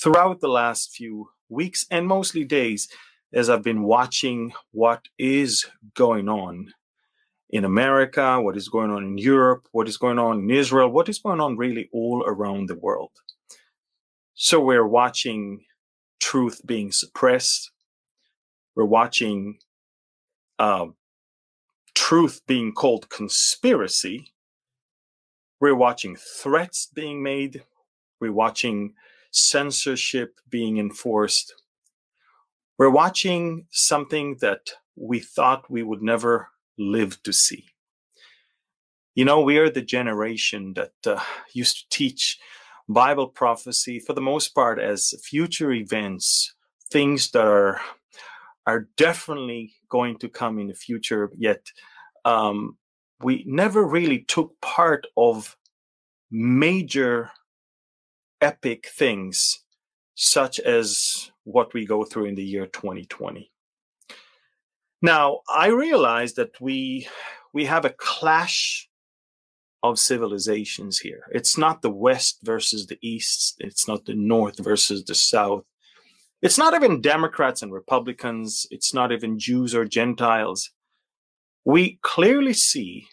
throughout the last few weeks and mostly days, as I've been watching what is going on in America, what is going on in Europe, what is going on in Israel, what is going on really all around the world. So we're watching truth being suppressed. We're watching truth being called conspiracy. We're watching threats being made. We're watching censorship being enforced. We're watching something that we thought we would never live to see. You know, we are the generation that used to teach Bible prophecy for the most part as future events, things that are definitely going to come in the future, yet we never really took part of major epic things such as what we go through in the year 2020. Now, I realize that we have a clash of civilizations here. It's not the West versus the East. It's not the North versus the South. It's not even Democrats and Republicans. It's not even Jews or Gentiles. We clearly see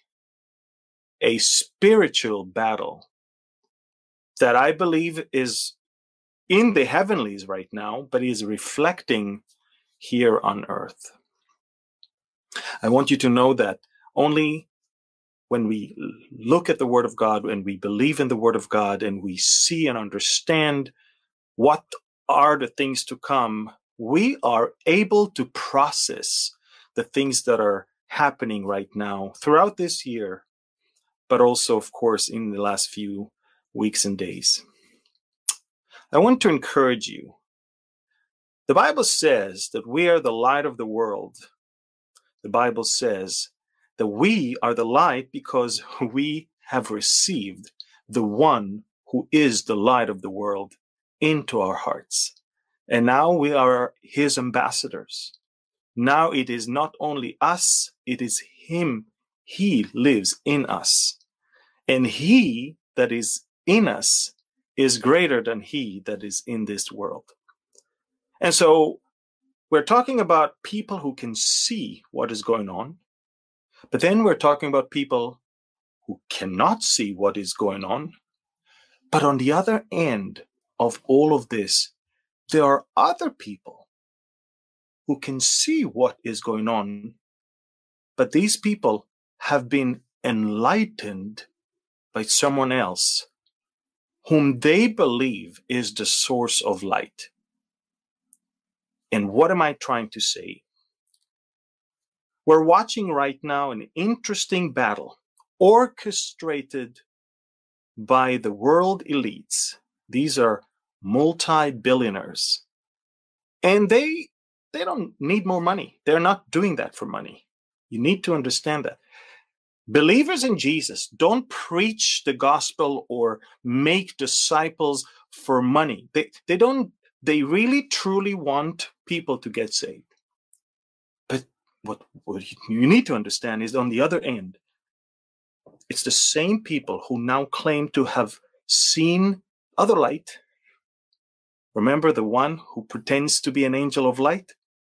a spiritual battle that I believe is in the heavenlies right now, but is reflecting here on earth. I want you to know that only when we look at the Word of God and we believe in the Word of God and we see and understand what are the things to come, we are able to process the things that are happening right now throughout this year, but also, of course, in the last few weeks and days. I want to encourage you. The Bible says that we are the light of the world. The Bible says that we are the light because we have received the one who is the light of the world into our hearts. And now we are his ambassadors. Now it is not only us, it is him. He lives in us. And he that is in us is greater than he that is in this world. And so we're talking about people who can see what is going on, but then we're talking about people who cannot see what is going on. But on the other end of all of this, there are other people who can see what is going on, but these people have been enlightened by someone else whom they believe is the source of light. And what am I trying to say? We're watching right now an interesting battle orchestrated by the world elites. These are multi-billionaires. And they don't need more money. They're not doing that for money. You need to understand that. Believers in Jesus don't preach the gospel or make disciples for money. They really truly want people to get saved. But what you need to understand is on the other end, it's the same people who now claim to have seen other light. Remember the one who pretends to be an angel of light?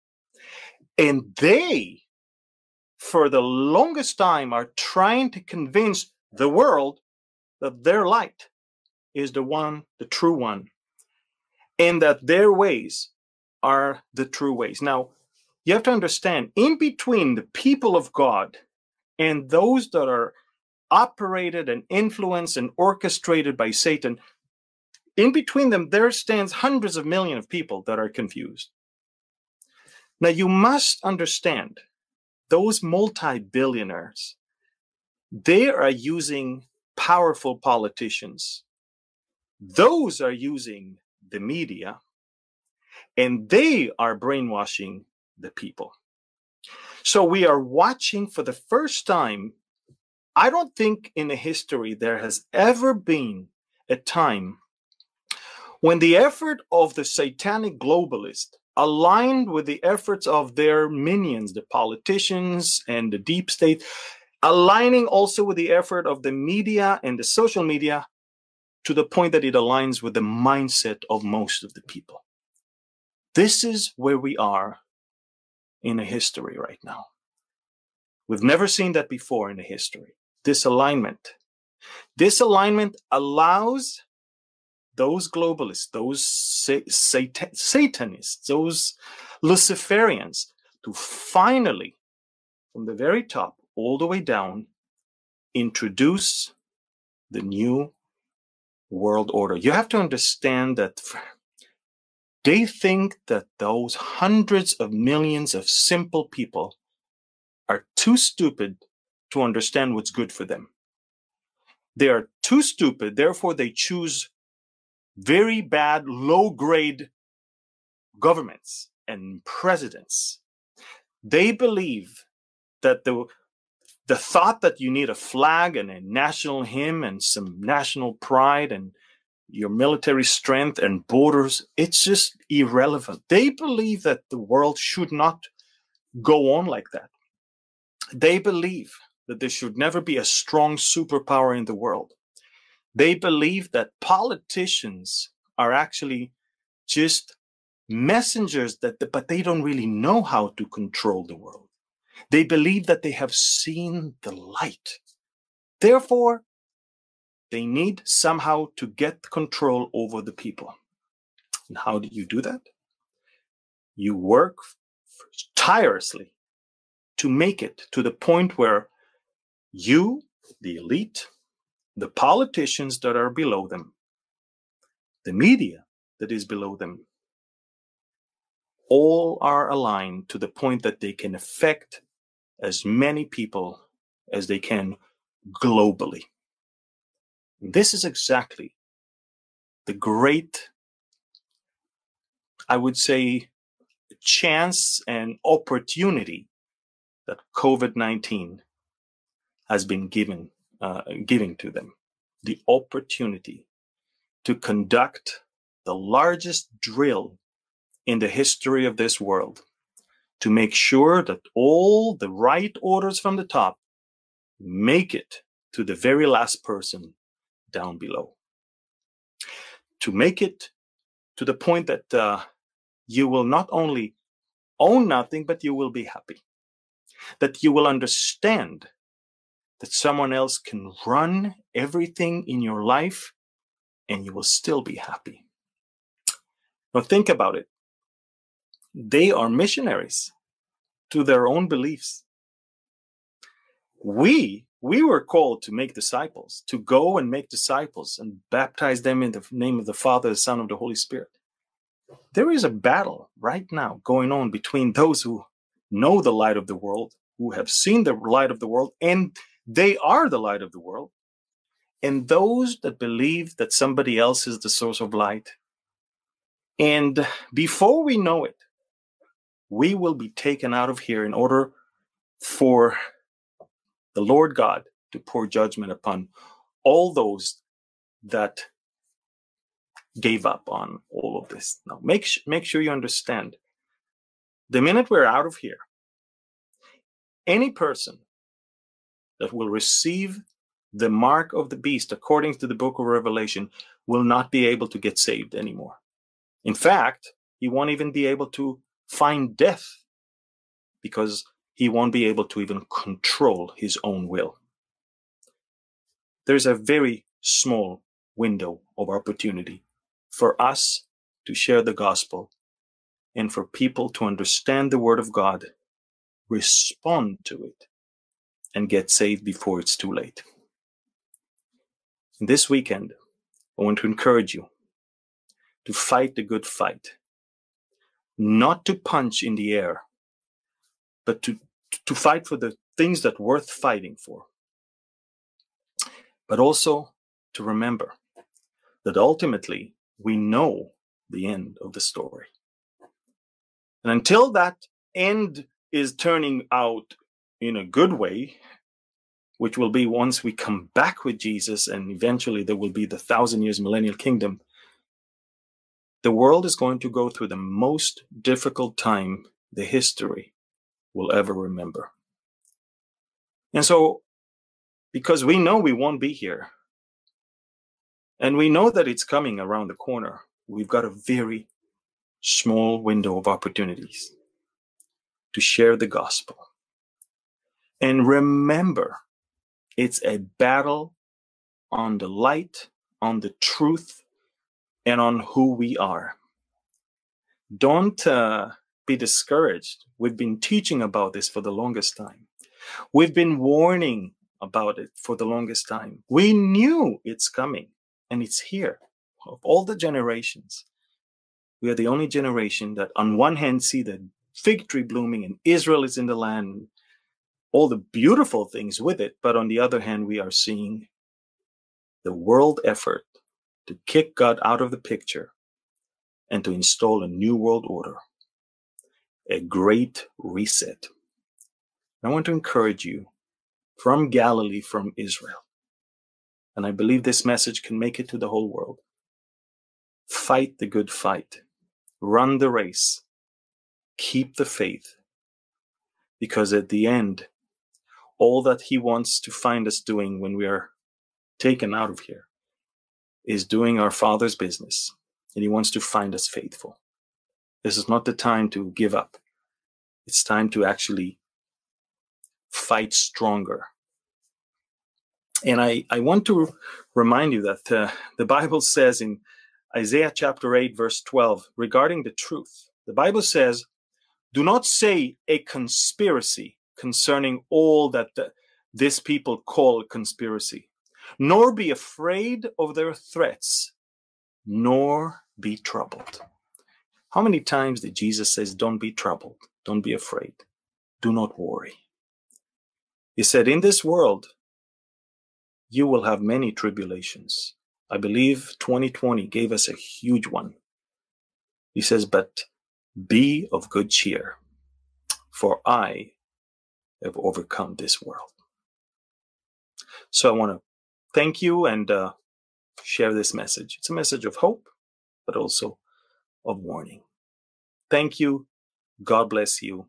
And they, for the longest time, are trying to convince the world that their light is the one, the true one, and that their ways are the true ways. Now, you have to understand, in between the people of God and those that are operated and influenced and orchestrated by Satan, in between them, there stands hundreds of millions of people that are confused. Now, you must understand, those multi-billionaires, they are using powerful politicians. Those are using the media, and they are brainwashing the people. So we are watching for the first time. I don't think in the history there has ever been a time when the effort of the satanic globalist aligned with the efforts of their minions, the politicians and the deep state, aligning also with the effort of the media and the social media, to the point that it aligns with the mindset of most of the people. This is where we are in a history right now. We've never seen that before in the history. This alignment. This alignment allows those globalists, those Satanists, those Luciferians to finally, from the very top all the way down, introduce the new world order. You have to understand that they think that those hundreds of millions of simple people are too stupid to understand what's good for them. They are too stupid, therefore they choose very bad, low-grade governments and presidents. They believe that the thought that you need a flag and a national hymn and some national pride and your military strength and borders, it's just irrelevant. They believe that the world should not go on like that. They believe that there should never be a strong superpower in the world. They believe that politicians are actually just messengers, but they don't really know how to control the world. They believe that they have seen the light. Therefore, they need somehow to get control over the people. And how do you do that? You work tirelessly to make it to the point where you, the elite, the politicians that are below them, the media that is below them, all are aligned to the point that they can affect as many people as they can globally. This is exactly the great, I would say, chance and opportunity that COVID-19 has been giving to them. The opportunity to conduct the largest drill in the history of this world, to make sure that all the right orders from the top make it to the very last person down below. To make it to the point that you will not only own nothing, but you will be happy. That you will understand that someone else can run everything in your life and you will still be happy. Now think about it. They are missionaries to their own beliefs. We were called to make disciples, to go and make disciples and baptize them in the name of the Father, the Son, of the Holy Spirit. There is a battle right now going on between those who know the light of the world, who have seen the light of the world, and they are the light of the world, and those that believe that somebody else is the source of light. And before we know it, we will be taken out of here in order for the Lord God to pour judgment upon all those that gave up on all of this. Now, make sure you understand, the minute we're out of here, any person that will receive the mark of the beast, according to the book of Revelation, will not be able to get saved anymore. In fact, he won't even be able to find death because he won't be able to even control his own will. There's a very small window of opportunity for us to share the gospel and for people to understand the word of God, respond to it, and get saved before it's too late. This weekend, I want to encourage you to fight the good fight, not to punch in the air, but to fight for the things that are worth fighting for. But also to remember that ultimately we know the end of the story. And until that end is turning out in a good way, which will be once we come back with Jesus and eventually there will be the 1,000 years millennial kingdom, the world is going to go through the most difficult time the history will ever remember. And so, because we know we won't be here And we know that it's coming around the corner. We've got a very small window of opportunities to share the gospel. And remember, it's a battle on the light, on the truth, and on who we are. Don't be discouraged. We've been teaching about this for the longest time. We've been warning about it for the longest time. We knew it's coming, and it's here. Of all the generations, we are the only generation that on one hand see the fig tree blooming and Israel is in the land, all the beautiful things with it, but on the other hand, we are seeing the world effort to kick God out of the picture and to install a new world order, a great reset. I want to encourage you from Galilee, from Israel, and I believe this message can make it to the whole world. Fight the good fight. Run the race. Keep the faith. Because at the end, all that he wants to find us doing when we are taken out of here is doing our Father's business. And he wants to find us faithful. This is not the time to give up. It's time to actually fight stronger. And I want to remind you that the Bible says in Isaiah chapter 8, verse 12, regarding the truth, the Bible says, do not say a conspiracy concerning all that this people call a conspiracy, nor be afraid of their threats, nor be troubled. How many times did Jesus say, don't be troubled, don't be afraid, do not worry? He said, in this world, you will have many tribulations. I believe 2020 gave us a huge one. He says, but be of good cheer, for I have overcome this world. So I want to thank you and share this message. It's a message of hope, but also of warning. Thank you. God bless you.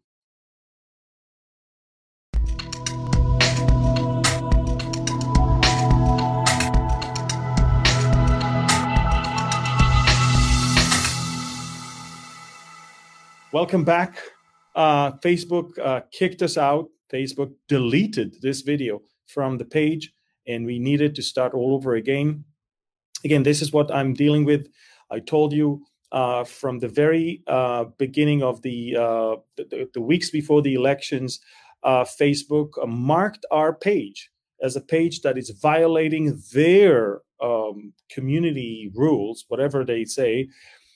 Welcome back. Facebook kicked us out. Facebook deleted this video from the page, and we needed to start all over again. Again, this is what I'm dealing with. I told you from the very beginning of the weeks before the elections, Facebook marked our page as a page that is violating their community rules, whatever they say.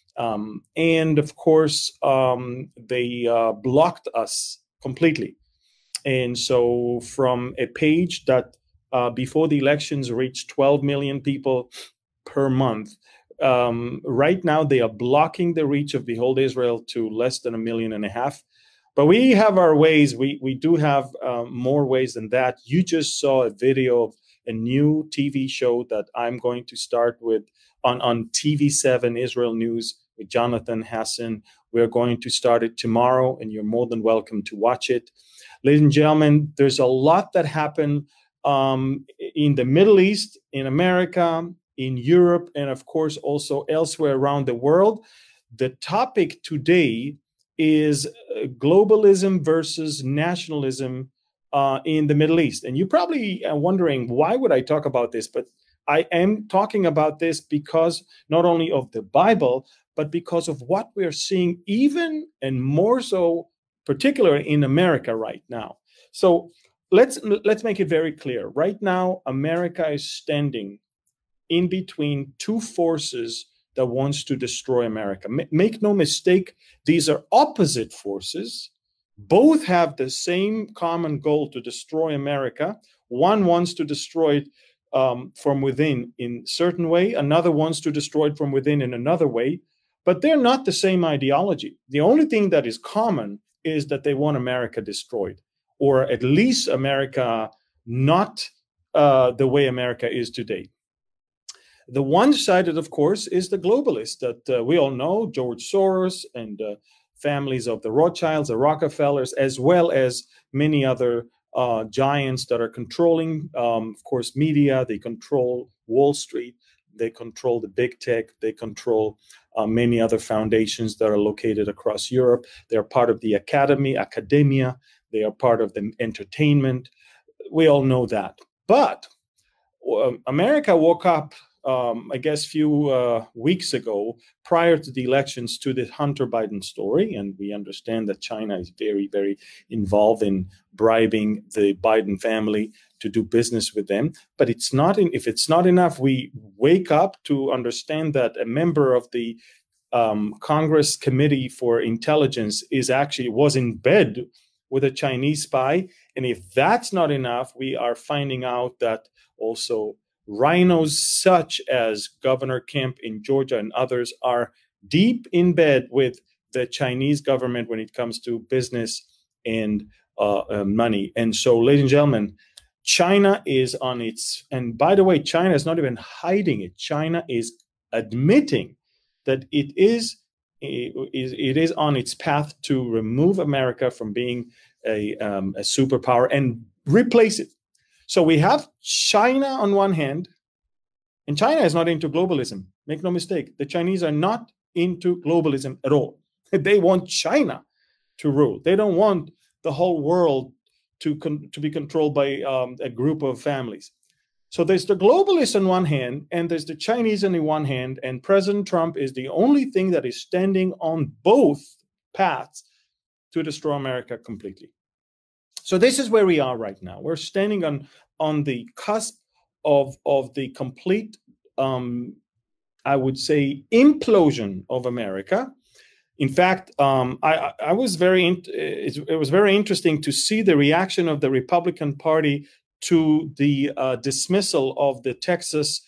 And of course, they blocked us completely. And so from a page that before the elections reached 12 million people per month, right now they are blocking the reach of Behold Israel to less than 1.5 million. But we have our ways. We do have more ways than that. You just saw a video of a new TV show that I'm going to start with on TV7 Israel News with Jonathan Hassan. We're going to start it tomorrow, and you're more than welcome to watch it. Ladies and gentlemen, there's a lot that happened in the Middle East, in America, in Europe, and of course also elsewhere around the world. The topic today is globalism versus nationalism in the Middle East. And you're probably wondering, why would I talk about this? But I am talking about this because not only of the Bible, but because of what we're seeing, even and more so, particularly in America right now. So let's make it very clear. Right now, America is standing in between two forces that wants to destroy America. Make no mistake, these are opposite forces. Both have the same common goal to destroy America. One wants to destroy it from within in a certain way. Another wants to destroy it from within in another way. But they're not the same ideology. The only thing that is common is that they want America destroyed, or at least America not the way America is today. The one-sided, of course, is the globalist that we all know, George Soros and families of the Rothschilds, the Rockefellers, as well as many other giants that are controlling, of course, media. They control Wall Street, They control the big tech. They control many other foundations that are located across Europe. They are part of the academia. They are part of the entertainment. We all know that. But America woke up, I guess, a few weeks ago, prior to the elections, to the Hunter Biden story. And we understand that China is very, very involved in bribing the Biden family to do business with them. But it's not if it's not enough, we wake up to understand that a member of the Congress Committee for Intelligence was in bed with a Chinese spy. And if that's not enough, we are finding out that also rhinos such as Governor Kemp in Georgia and others are deep in bed with the Chinese government when it comes to business and money. And so, ladies and gentlemen, China is on its, and by the way, China is not even hiding it. China is admitting that it is on its path to remove America from being a superpower and replace it. So we have China on one hand, and China is not into globalism. Make no mistake. The Chinese are not into globalism at all. They want China to rule. They don't want the whole world to be controlled by a group of families. So there's the globalists on one hand, and there's the Chinese on the one hand, and President Trump is the only thing that is standing on both paths to destroy America completely. So this is where we are right now. We're standing on the cusp of the complete, I would say, implosion of America. In fact, it was very interesting to see the reaction of the Republican Party to the dismissal of the Texas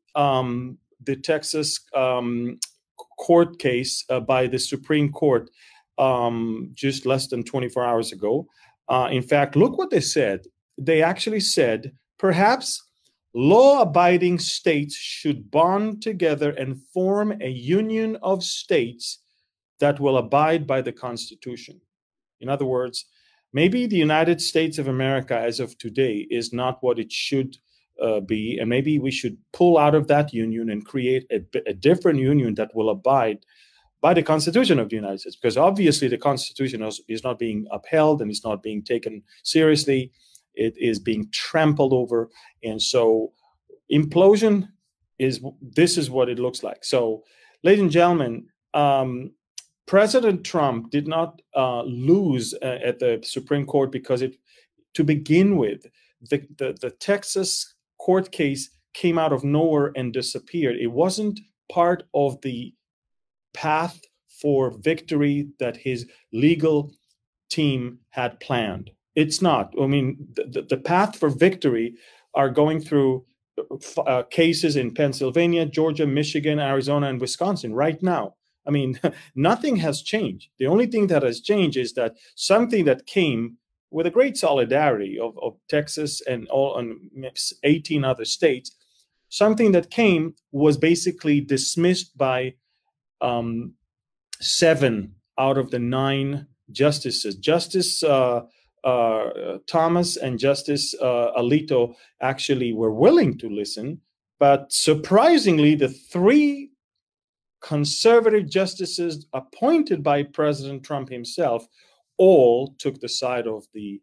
court case by the Supreme Court just less than 24 hours ago. In fact, look what they said. They actually said, perhaps law-abiding states should bond together and form a union of states that will abide by the Constitution. In other words, maybe the United States of America as of today is not what it should be, and maybe we should pull out of that union and create a different union that will abide by the Constitution of the United States, because obviously the Constitution is not being upheld and it's not being taken seriously. It is being trampled over. And so implosion is what it looks like. So, ladies and gentlemen, President Trump did not lose at the Supreme Court because to begin with, the Texas court case came out of nowhere and disappeared. It wasn't part of the path for victory that his legal team had planned. It's not. I mean, the path for victory are going through cases in Pennsylvania, Georgia, Michigan, Arizona, and Wisconsin right now. I mean, nothing has changed. The only thing that has changed is that something that came with a great solidarity of Texas and 18 other states, something that came was basically dismissed by 7 out of the 9 justices. Justice Thomas and Justice Alito actually were willing to listen, but surprisingly, the 3 conservative justices appointed by President Trump himself all took the side of the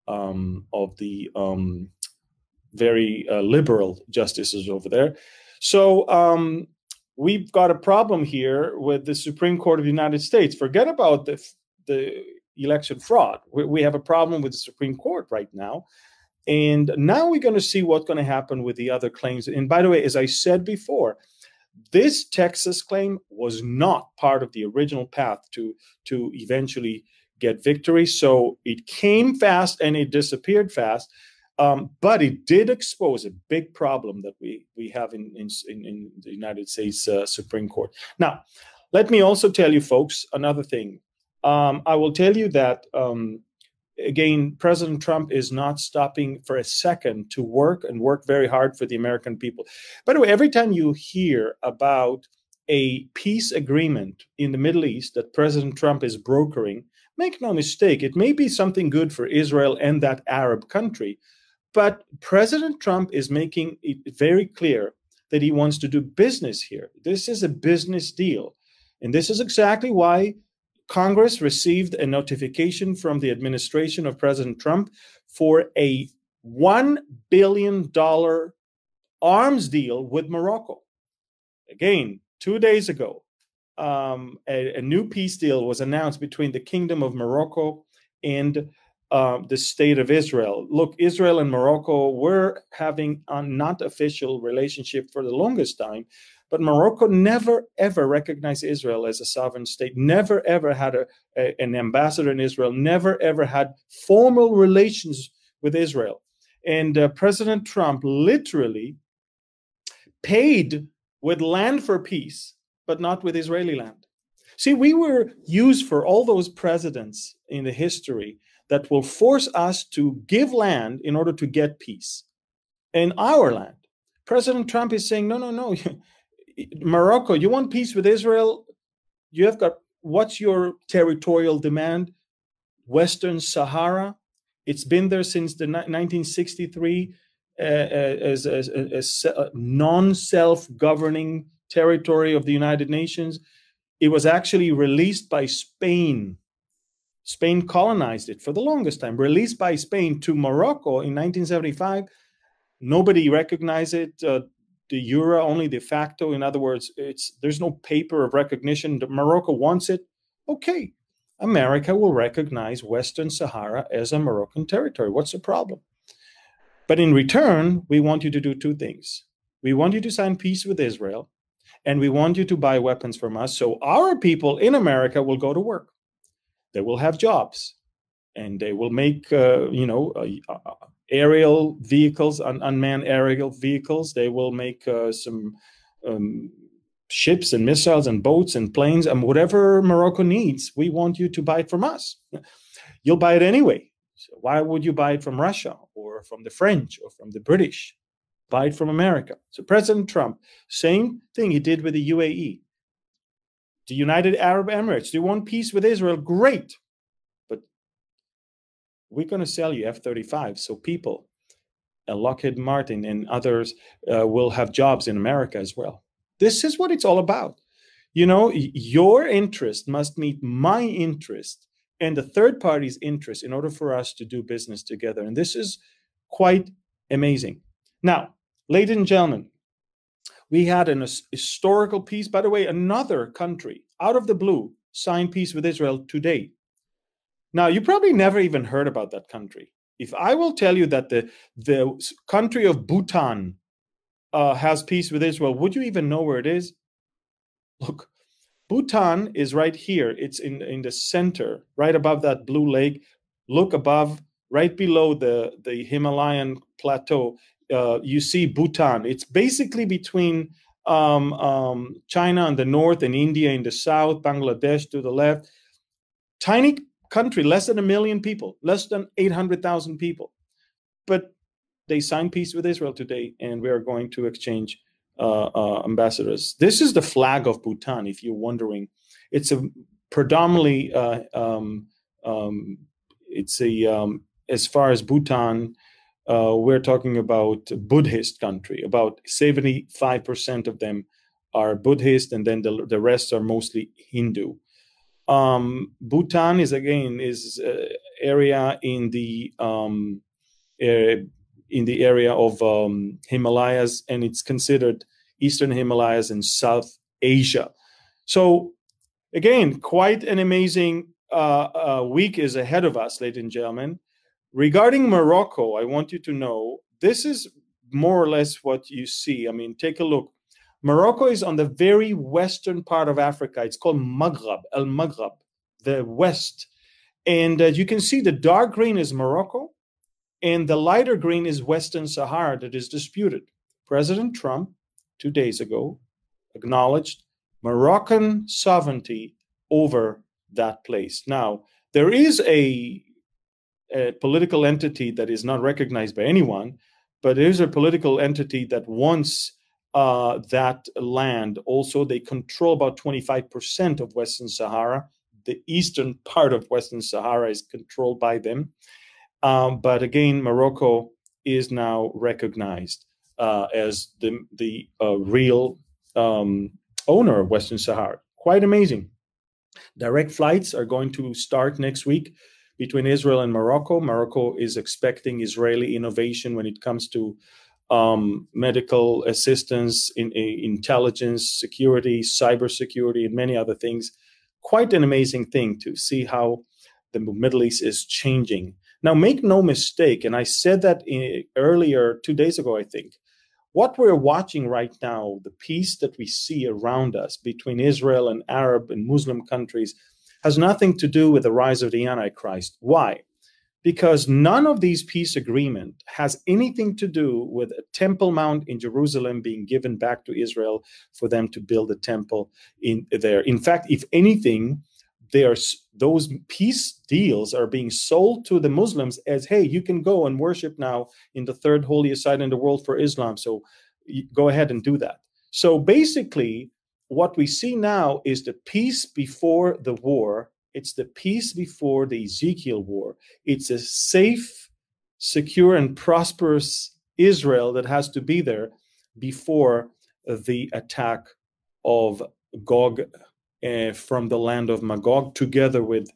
very liberal justices over there. So we've got a problem here with the Supreme Court of the United States. Forget about the election fraud. We have a problem with the Supreme Court right now. And now we're going to see what's going to happen with the other claims. And by the way, as I said before, this Texas claim was not part of the original path to eventually get victory. So it came fast and it disappeared fast. But it did expose a big problem that we have in the United States Supreme Court. Now, let me also tell you, folks, another thing. I will tell you that, again, President Trump is not stopping for a second to work very hard for the American people. By the way, every time you hear about a peace agreement in the Middle East that President Trump is brokering, make no mistake, it may be something good for Israel and that Arab country. But President Trump is making it very clear that he wants to do business here. This is a business deal. And this is exactly why Congress received a notification from the administration of President Trump for a $1 billion arms deal with Morocco. Again, 2 days ago, a new peace deal was announced between the Kingdom of Morocco and the State of Israel. Look, Israel and Morocco were having a not official relationship for the longest time, but Morocco never, ever recognized Israel as a sovereign state, never, ever had an ambassador in Israel, never, ever had formal relations with Israel. And President Trump literally paid with land for peace, but not with Israeli land. See, we were used for all those presidents in the history that will force us to give land in order to get peace. In our land, President Trump is saying, no, no, no. Morocco, you want peace with Israel? You have got, what's your territorial demand? Western Sahara. It's been there since the 1963 as a non-self-governing territory of the United Nations. It was actually released by Spain. Spain colonized it for the longest time. Released by Spain to Morocco in 1975. Nobody recognized it. De jure, only de facto. In other words, there's no paper of recognition. Morocco wants it. Okay, America will recognize Western Sahara as a Moroccan territory. What's the problem? But in return, we want you to do two things. We want you to sign peace with Israel, and we want you to buy weapons from us so our people in America will go to work. They will have jobs, and they will make, aerial vehicles, unmanned aerial vehicles. They will make some ships and missiles and boats and planes and whatever Morocco needs. We want you to buy it from us. You'll buy it anyway. So why would you buy it from Russia or from the French or from the British? Buy it from America. So President Trump, same thing he did with the UAE. The United Arab Emirates, do you want peace with Israel? Great. But we're going to sell you F-35. So people, Lockheed Martin and others will have jobs in America as well. This is what it's all about. You know, your interest must meet my interest and the third party's interest in order for us to do business together. And this is quite amazing. Now, ladies and gentlemen, we had an historical peace. By the way, another country out of the blue signed peace with Israel today. Now, you probably never even heard about that country. If I will tell you that the country of Bhutan has peace with Israel, would you even know where it is? Look, Bhutan is right here. It's in the center, right above that blue lake. Look above, right below the Himalayan plateau. You see Bhutan. It's basically between China on the north and India in the south, Bangladesh to the left. Tiny country, less than 1 million people, less than 800,000 people. But they signed peace with Israel today, and we are going to exchange ambassadors. This is the flag of Bhutan, if you're wondering. It's a predominantly, as far as Bhutan, we're talking about Buddhist country. About 75% of them are Buddhist, and then the rest are mostly Hindu. Bhutan is area in the area of Himalayas, and it's considered Eastern Himalayas and South Asia. So again, quite an amazing week is ahead of us, ladies and gentlemen. Regarding Morocco, I want you to know, this is more or less what you see. I mean, take a look. Morocco is on the very western part of Africa. It's called Maghreb, Al-Maghreb, the west. And you can see the dark green is Morocco, and the lighter green is Western Sahara that is disputed. President Trump, 2 days ago, acknowledged Moroccan sovereignty over that place. Now, there is a political entity that is not recognized by anyone, but there is a political entity that wants that land. Also, they control about 25% of Western Sahara. The eastern part of Western Sahara is controlled by them. But again, Morocco is now recognized. as the real owner of Western Sahara. Quite amazing. Direct flights are going to start next week between Israel and Morocco. Morocco is expecting Israeli innovation when it comes to medical assistance, intelligence, security, cybersecurity, and many other things. Quite an amazing thing to see how the Middle East is changing. Now, make no mistake, and I said that earlier, 2 days ago, I think, what we're watching right now, the peace that we see around us between Israel and Arab and Muslim countries, has nothing to do with the rise of the Antichrist. Why? Because none of these peace agreements has anything to do with a Temple Mount in Jerusalem being given back to Israel for them to build a temple in there. In fact, if anything, those peace deals are being sold to the Muslims as, hey, you can go and worship now in the third holiest site in the world for Islam, so go ahead and do that. So basically, what we see now is the peace before the war. It's the peace before the Ezekiel war. It's a safe, secure, and prosperous Israel that has to be there before the attack of Gog from the land of Magog, together with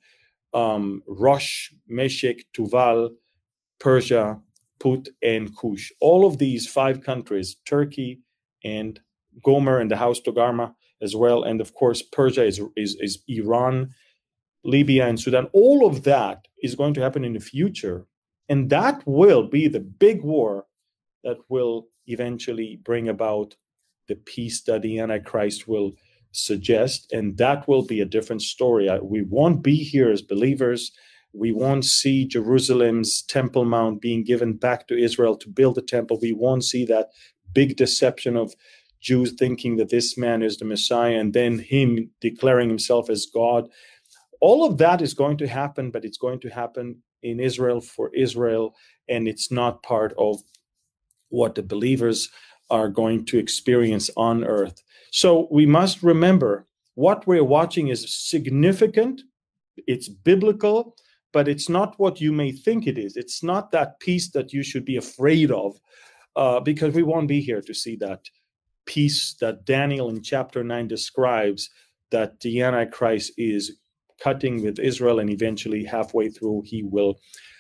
Rosh, Meshech, Tuval, Persia, Put, and Cush. All of these 5 countries, Turkey and Gomer and the house Togarmah as well, and of course Persia is Iran, Libya, and Sudan. All of that is going to happen in the future, and that will be the big war that will eventually bring about the peace that the Antichrist will suggest, and that will be a different story. We won't be here as believers. We won't see Jerusalem's Temple Mount being given back to Israel to build a temple. We won't see that big deception of Jews thinking that this man is the Messiah and then him declaring himself as God. All of that is going to happen, but it's going to happen in Israel for Israel, and it's not part of what the believers are going to experience on earth. So we must remember what we're watching is significant, it's biblical, but it's not what you may think it is. It's not that peace that you should be afraid of, because we won't be here to see that peace that Daniel in chapter 9 describes, that the Antichrist is cutting with Israel, and eventually halfway through he will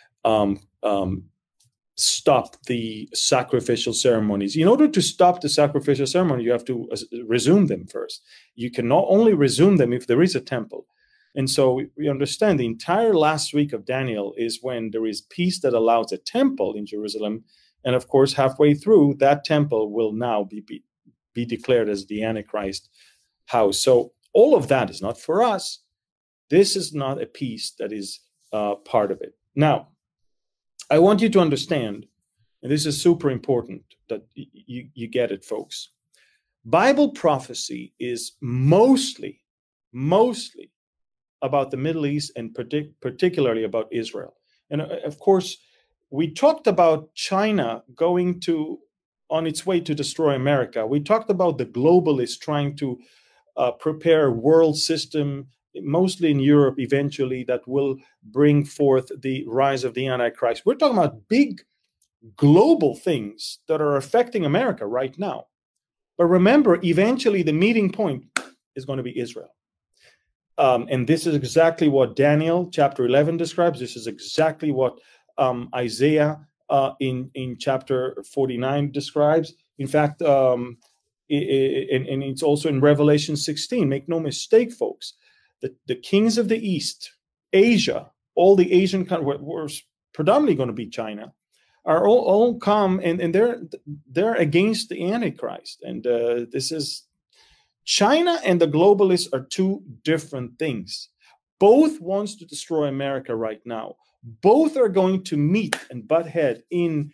stop the sacrificial ceremonies. In order to stop the sacrificial ceremony, you have to resume them first. You can not only resume them if there is a temple. And so we understand the entire last week of Daniel is when there is peace that allows a temple in Jerusalem. And of course, halfway through, that temple will now be declared as the Antichrist house. So all of that is not for us. This is not a peace that is part of it. Now, I want you to understand, and this is super important that you get it, folks. Bible prophecy is mostly about the Middle East and particularly about Israel. And of course, we talked about China going on its way to destroy America. We talked about the globalists trying to prepare a world system, mostly in Europe eventually, that will bring forth the rise of the Antichrist. We're talking about big global things that are affecting America right now. But remember, eventually the meeting point is going to be Israel. And this is exactly what Daniel chapter 11 describes. This is exactly what Isaiah in chapter 49 describes. In fact, and it's also in Revelation 16. Make no mistake, folks. The kings of the East, Asia, all the Asian countries, were predominantly going to be China, are all come and they're against the Antichrist. And this is China and the globalists are two different things. Both wants to destroy America right now. Both are going to meet and butt head in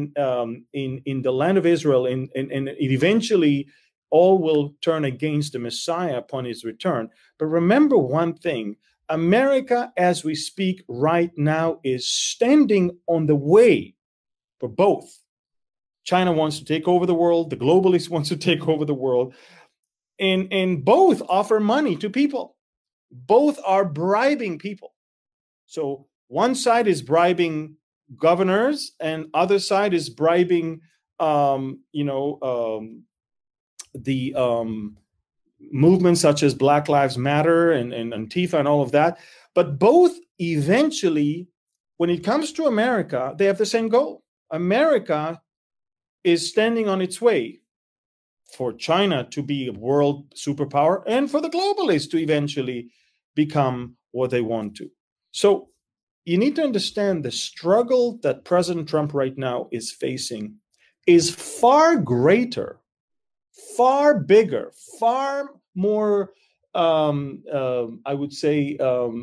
the land of Israel, and eventually all will turn against the Messiah upon his return. But remember one thing, America, as we speak right now, is standing on the way for both. China wants to take over the world, the globalists wants to take over the world, and both offer money to people. Both are bribing people. So one side is bribing governors and other side is bribing the movements such as Black Lives Matter and Antifa and all of that. But both eventually, when it comes to America, they have the same goal. America is standing on its way for China to be a world superpower and for the globalists to eventually become what they want to. So you need to understand the struggle that President Trump right now is facing is far greater, far bigger, far more, I would say,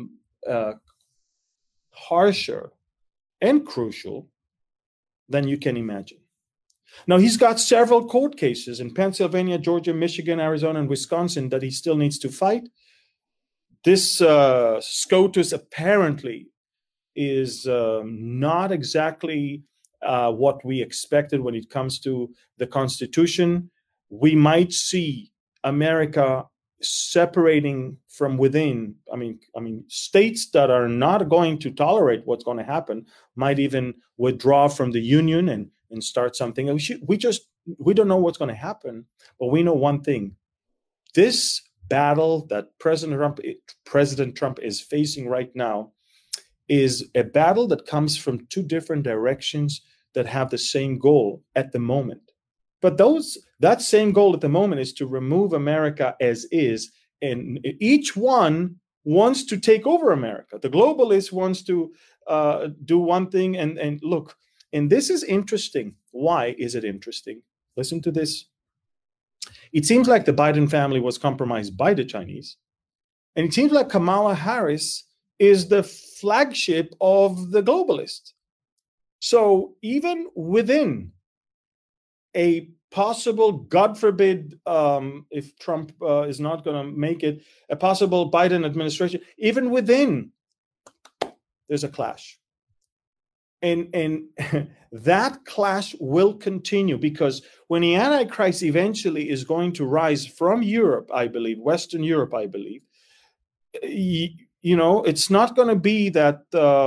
harsher and crucial than you can imagine. Now, he's got several court cases in Pennsylvania, Georgia, Michigan, Arizona, and Wisconsin that he still needs to fight. This SCOTUS apparently is not exactly what we expected when it comes to the Constitution. We might see America separating from within. I mean, states that are not going to tolerate what's going to happen might even withdraw from the union and start something. We don't know what's going to happen, but we know one thing: this battle that President Trump is facing right now is a battle that comes from two different directions that have the same goal at the moment. But that same goal at the moment is to remove America as is, and each one wants to take over America. The globalist wants to do one thing, and look, and this is interesting. Why is it interesting? Listen to this. It seems like the Biden family was compromised by the Chinese, and it seems like Kamala Harris is the flagship of the globalists. So even within a possible, God forbid, if Trump is not going to make it, a possible Biden administration, even within, there's a clash. And that clash will continue, because when the Antichrist eventually is going to rise from Europe, I believe, Western Europe, I believe, it's not going to be that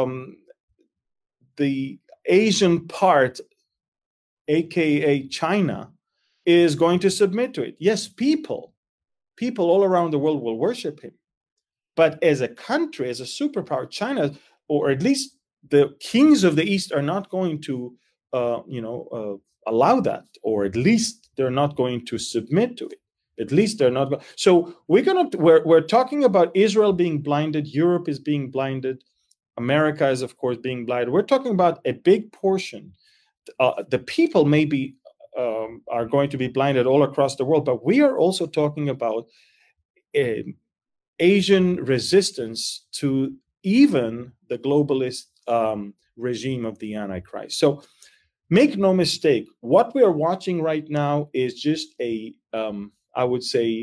the Asian part, aka China, is going to submit to it. Yes, people all around the world will worship him. But as a country, as a superpower, China, or at least the kings of the East, are not going to allow that, or at least they're not going to submit to it. At least they're not. So we're talking about Israel being blinded, Europe is being blinded, America is, of course, being blinded. We're talking about a big portion. The people maybe are going to be blinded all across the world, but we are also talking about Asian resistance to even the globalist regime of the Antichrist. So make no mistake, what we are watching right now is just I would say,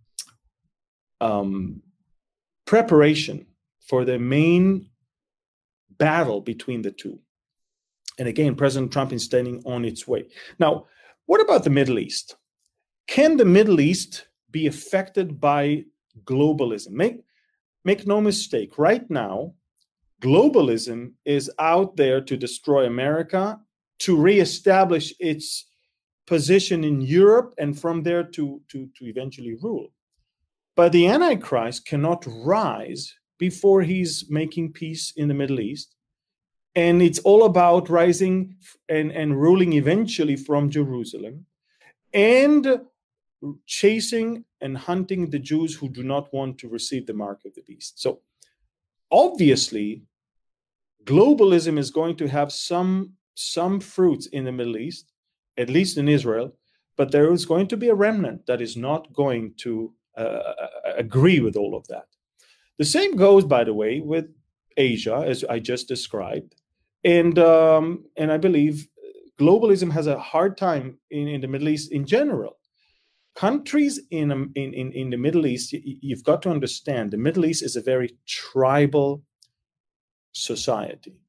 preparation for the main battle between the two. And again, President Trump is standing on its way. Now, what about the Middle East? Can the Middle East be affected by globalism? Make no mistake, right now, globalism is out there to destroy America, to reestablish its position in Europe, and from there to eventually rule. But the Antichrist cannot rise before he's making peace in the Middle East. And it's all about rising and ruling eventually from Jerusalem, and chasing and hunting the Jews who do not want to receive the mark of the beast. So obviously, globalism is going to have some fruits in the Middle East, at least in Israel, but there is going to be a remnant that is not going to agree with all of that. The same goes, by the way, with Asia, as I just described, and I believe globalism has a hard time in the Middle East in general. Countries in the Middle East, you've got to understand, the Middle East is a very tribal society.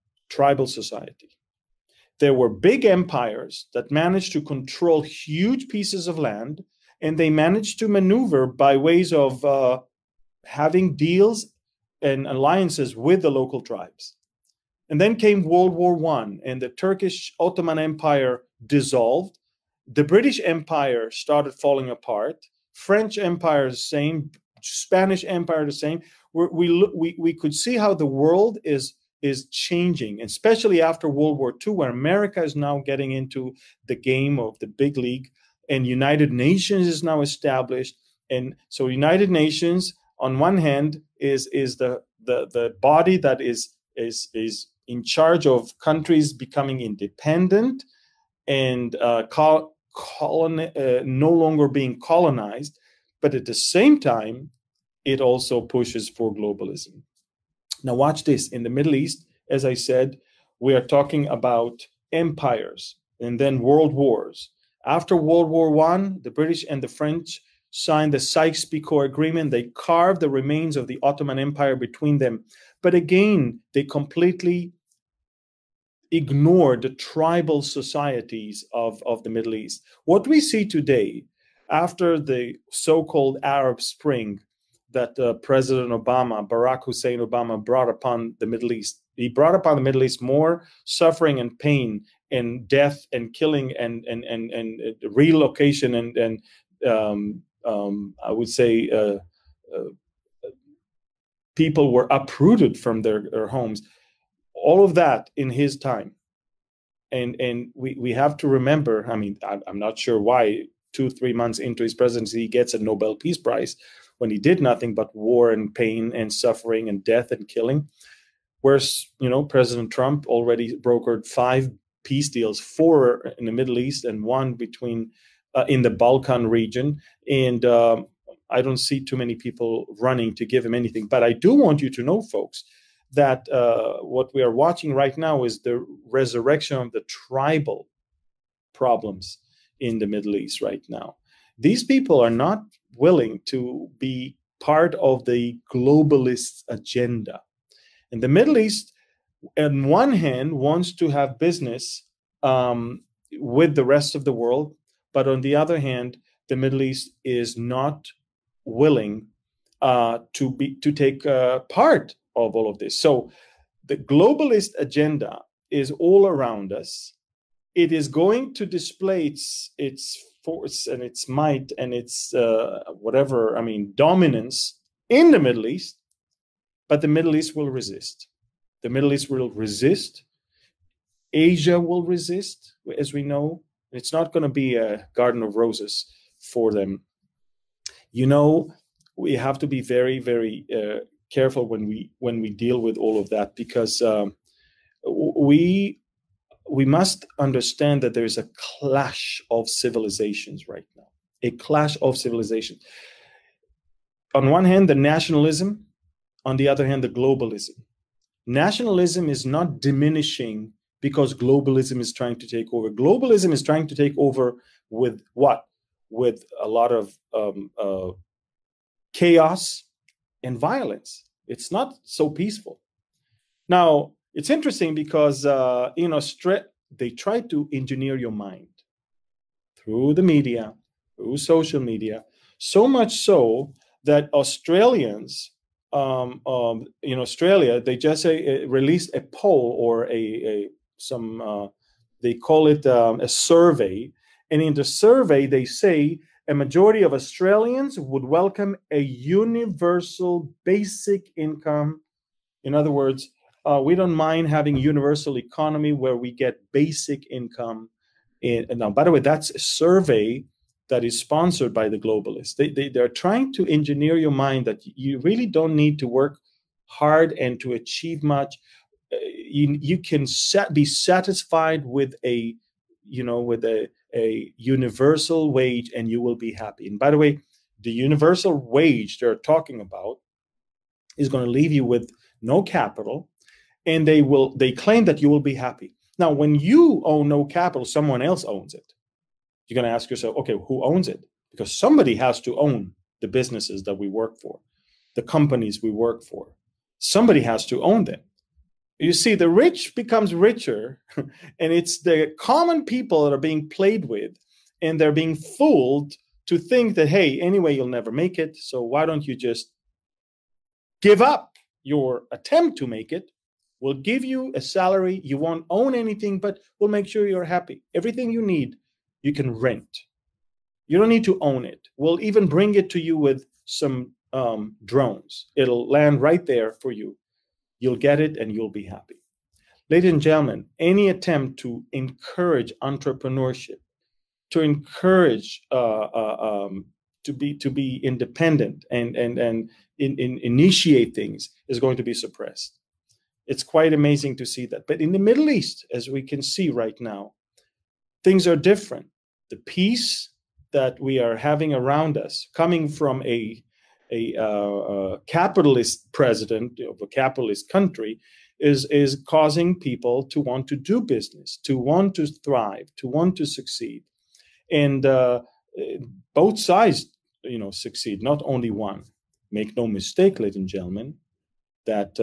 There were big empires that managed to control huge pieces of land, and they managed to maneuver by ways of having deals and alliances with the local tribes. And then came World War I, and the Turkish Ottoman Empire dissolved, the British Empire started falling apart. French Empire the same. Spanish Empire the same. We could see how the world is changing, especially after World War II, where America is now getting into the game of the big league, and United Nations is now established. And so United Nations, on one hand, is the body that is in charge of countries becoming independent and no longer being colonized, but at the same time, it also pushes for globalism. Now watch this. In the Middle East, as I said, we are talking about empires and then world wars. After World War I, the British and the French signed the Sykes-Picot Agreement. They carved the remains of the Ottoman Empire between them. But again, they completely ignored the tribal societies of the Middle East. What we see today, after the so-called Arab Spring that President Obama, Barack Hussein Obama, brought upon the Middle East, he brought upon the Middle East more suffering and pain and death and killing and relocation and I would say people were uprooted from their homes. All of that in his time. And we have to remember, I mean, I'm not sure why 2-3 months into his presidency, he gets a Nobel Peace Prize when he did nothing but war and pain and suffering and death and killing. Whereas, President Trump already brokered 5 peace deals, 4 in the Middle East and 1 between in the Balkan region. And I don't see too many people running to give him anything. But I do want you to know, folks, that what we are watching right now is the resurrection of the tribal problems in the Middle East right now. These people are not willing to be part of the globalist agenda. And the Middle East, on one hand, wants to have business with the rest of the world, but on the other hand, the Middle East is not willing to take part of all of this. So the globalist agenda is all around us. It is going to display its force and its might and its dominance in the Middle East, but the Middle East will resist. The Middle East will resist. Asia will resist, as we know. It's not going to be a garden of roses for them. We have to be very, very careful when we deal with all of that, because we must understand that there is a clash of civilizations right now, a clash of civilizations. On one hand, the nationalism, on the other hand, the globalism. Nationalism is not diminishing because globalism is trying to take over. Globalism is trying to take over with what? With a lot of chaos and violence. It's not so peaceful. Now, it's interesting because they try to engineer your mind through the media, through social media, so much so that Australians, in Australia, they just released a poll or they call it a survey. And in the survey, they say a majority of Australians would welcome a universal basic income. In other words, we don't mind having universal economy where we get basic income. Now, by the way, that's a survey that is sponsored by the globalists. They're trying to engineer your mind that you really don't need to work hard and to achieve much. You can be satisfied with a universal wage, and you will be happy. And by the way, the universal wage they're talking about is going to leave you with no capital, and they claim that you will be happy. Now, when you own no capital, someone else owns it. You're going to ask yourself, okay, who owns it? Because somebody has to own the businesses that we work for, the companies we work for. Somebody has to own them. You see, the rich becomes richer, and it's the common people that are being played with, and they're being fooled to think that, hey, anyway, you'll never make it, so why don't you just give up your attempt to make it? We'll give you a salary. You won't own anything, but we'll make sure you're happy. Everything you need you can rent. You don't need to own it. We'll even bring it to you with some drones. It'll land right there for you. You'll get it and you'll be happy. Ladies and gentlemen, any attempt to encourage entrepreneurship, to encourage to be independent and initiate things is going to be suppressed. It's quite amazing to see that. But in the Middle East, as we can see right now, things are different. The peace that we are having around us, coming from a capitalist president of a capitalist country, is causing people to want to do business, to want to thrive, to want to succeed. And both sides, succeed, not only one. Make no mistake, ladies and gentlemen, that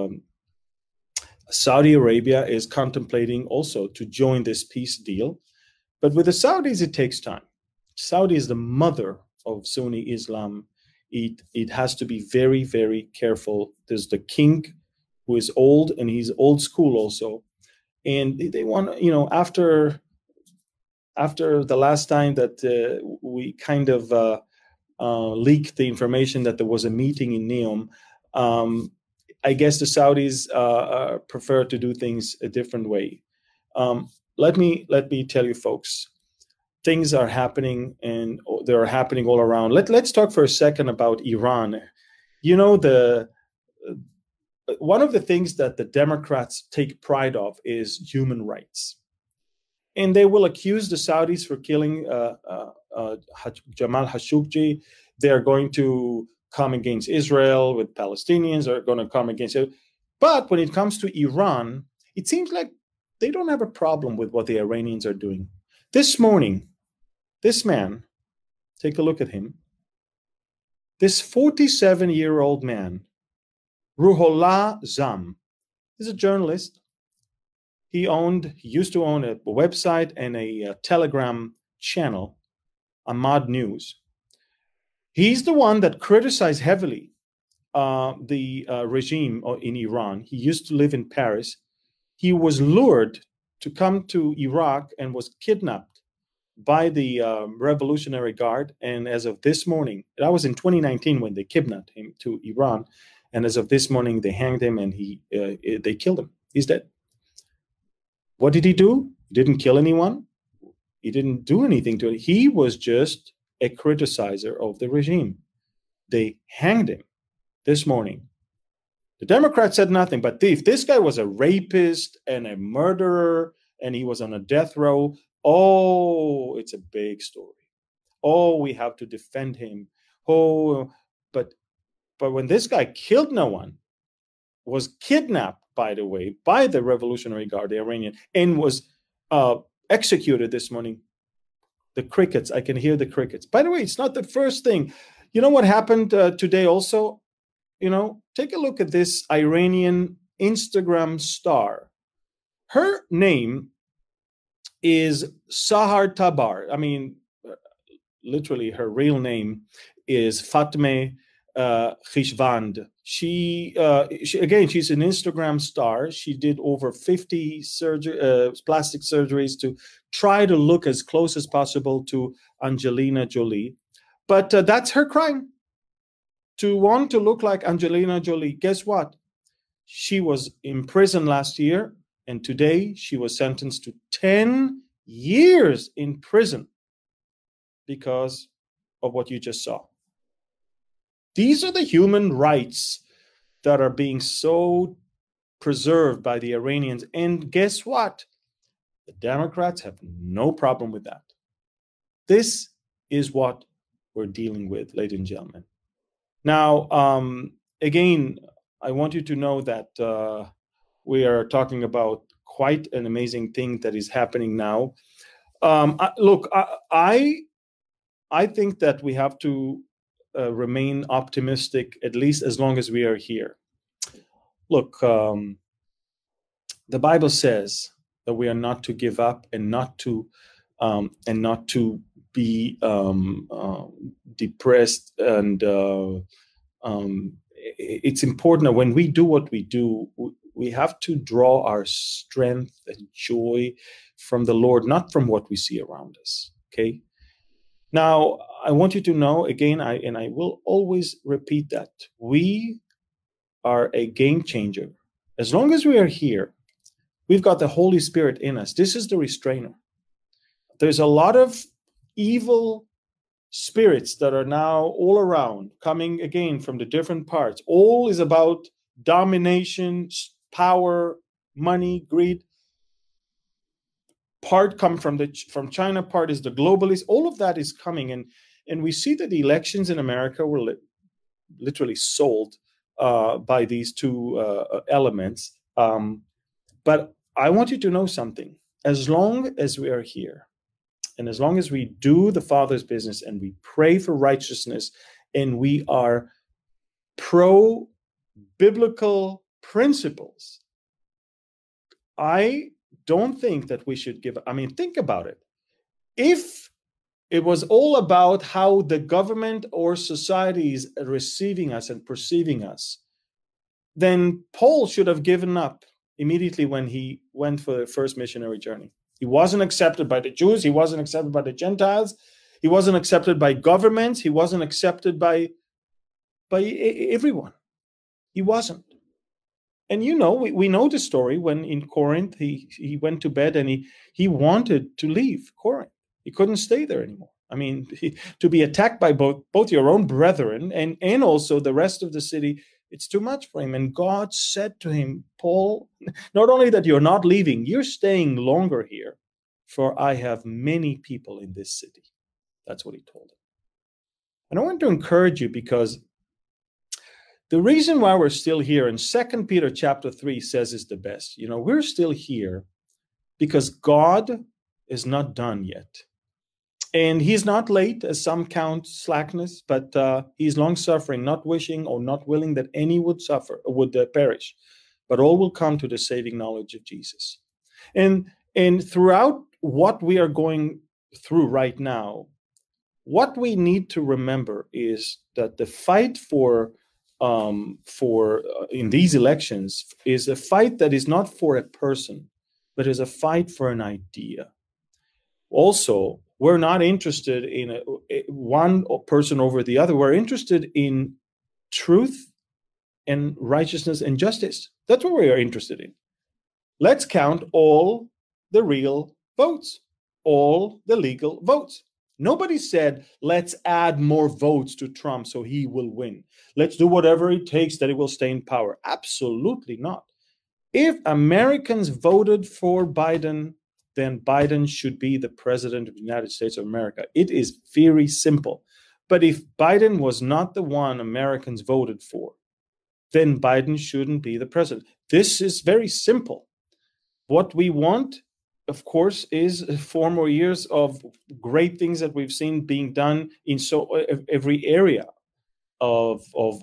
Saudi Arabia is contemplating also to join this peace deal. But with the Saudis, it takes time. Saudi is the mother of Sunni Islam. It has to be very, very careful. There's the king who is old, and he's old school also. And they want, after the last time that we kind of leaked the information that there was a meeting in Neom, I guess the Saudis prefer to do things a different way. Let me tell you, folks, things are happening, and they're happening all around. Let's talk for a second about Iran. One of the things that the Democrats take pride of is human rights. And they will accuse the Saudis for killing Jamal Khashoggi. They're going to come against Israel with Palestinians, are going to come against it. But when it comes to Iran, it seems like they don't have a problem with what the Iranians are doing. This morning, this man, take a look at him. This 47-year-old man, Ruhollah Zam, is a journalist. He used to own a website and a Telegram channel, Ahmad News. He's the one that criticized heavily the regime in Iran. He used to live in Paris. He was lured to come to Iraq and was kidnapped by the Revolutionary Guard. And as of this morning, that was in 2019 when they kidnapped him to Iran. And as of this morning, they hanged him and they killed him. He's dead. What did he do? He didn't kill anyone. He didn't do anything to it. He was just a criticizer of the regime. They hanged him this morning. The Democrats said nothing, but if this guy was a rapist and a murderer and he was on a death row, oh, it's a big story. Oh, we have to defend him. Oh, but when this guy killed no one, was kidnapped, by the way, by the Revolutionary Guard, the Iranian, and was executed this morning, the crickets, I can hear the crickets. By the way, it's not the first thing. You know what happened today also? Take a look at this Iranian Instagram star. Her name is Sahar Tabar. I mean, literally her real name is Fatmeh Khishvand. She again, she's an Instagram star. She did over 50 plastic surgeries to try to look as close as possible to Angelina Jolie. But that's her crime, to want to look like Angelina Jolie. Guess what? She was in prison last year, and today she was sentenced to 10 years in prison because of what you just saw. These are the human rights that are being so preserved by the Iranians. And guess what? The Democrats have no problem with that. This is what we're dealing with, ladies and gentlemen. Now, again, I want you to know that we are talking about quite an amazing thing that is happening now. I think that we have to remain optimistic, at least as long as we are here. Look, the Bible says that we are not to give up and not to be depressed. And it's important that when we do what we do, we have to draw our strength and joy from the Lord, not from what we see around us. Okay. Now, I want you to know again, I will always repeat that we are a game changer. As long as we are here, we've got the Holy Spirit in us. This is the restrainer. There's a lot of evil spirits that are now all around, coming again from the different parts. All is about domination, power, money, greed. Part come from China, part is the globalists. All of that is coming, and we see that the elections in America were literally sold by these two elements. But I want you to know something. As long as we are here, and as long as we do the Father's business and we pray for righteousness, and we are pro-biblical principles, I don't think that we should give up. I mean, think about it. If it was all about how the government or society is receiving us and perceiving us, then Paul should have given up immediately when he went for the first missionary journey. He wasn't accepted by the Jews. He wasn't accepted by the Gentiles. He wasn't accepted by governments. He wasn't accepted by everyone. He wasn't. And we know the story when in Corinth, he went to bed and he wanted to leave Corinth. He couldn't stay there anymore. I mean, to be attacked by both your own brethren and also the rest of the city, it's too much for him. And God said to him, Paul, not only that you're not leaving, you're staying longer here, for I have many people in this city. That's what he told him. And I want to encourage you, because the reason why we're still here, and 2 Peter chapter 3 says is the best. We're still here because God is not done yet. And he's not late, as some count slackness, but he's long-suffering, not wishing or not willing that any would perish, but all will come to the saving knowledge of Jesus. And throughout what we are going through right now, what we need to remember is that the fight for in these elections is a fight that is not for a person, but is a fight for an idea. Also, we're not interested in one person over the other. We're interested in truth and righteousness and justice. That's what we are interested in. Let's count all the real votes, all the legal votes. Nobody said, let's add more votes to Trump so he will win. Let's do whatever it takes that he will stay in power. Absolutely not. If Americans voted for Biden, then Biden should be the president of the United States of America. It is very simple. But if Biden was not the one Americans voted for, then Biden shouldn't be the president. This is very simple. What we want, of course, is 4 more years of great things that we've seen being done in every area of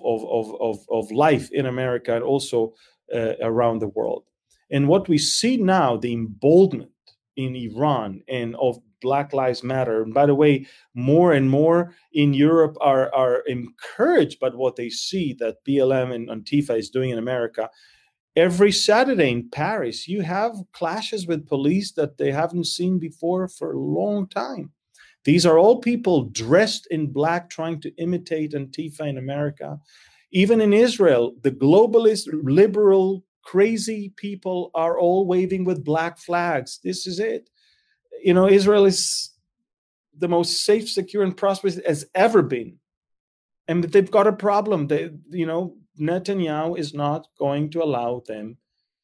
life in America and also around the world. And what we see now, the emboldenment in Iran and of Black Lives Matter, and by the way, more and more in Europe are encouraged by what they see that BLM and Antifa is doing in America. Every Saturday in Paris, you have clashes with police that they haven't seen before for a long time. These are all people dressed in black trying to imitate Antifa in America. Even in Israel, the globalist, liberal, crazy people are all waving with black flags. This is it. Israel is the most safe, secure, and prosperous it has ever been. And they've got a problem. Netanyahu is not going to allow them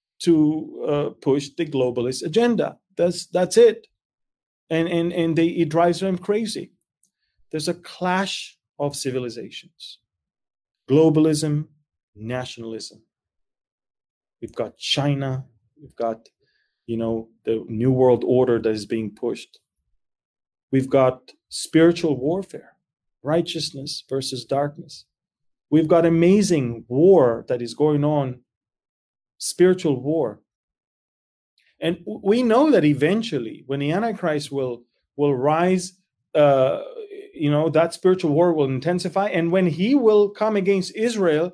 to push the globalist agenda. That's it. And it drives them crazy. There's a clash of civilizations. Globalism, nationalism. We've got China. We've got, the New World Order that is being pushed. We've got spiritual warfare, righteousness versus darkness. We've got amazing war that is going on, spiritual war. And we know that eventually, when the Antichrist will rise, that spiritual war will intensify. And when he will come against Israel,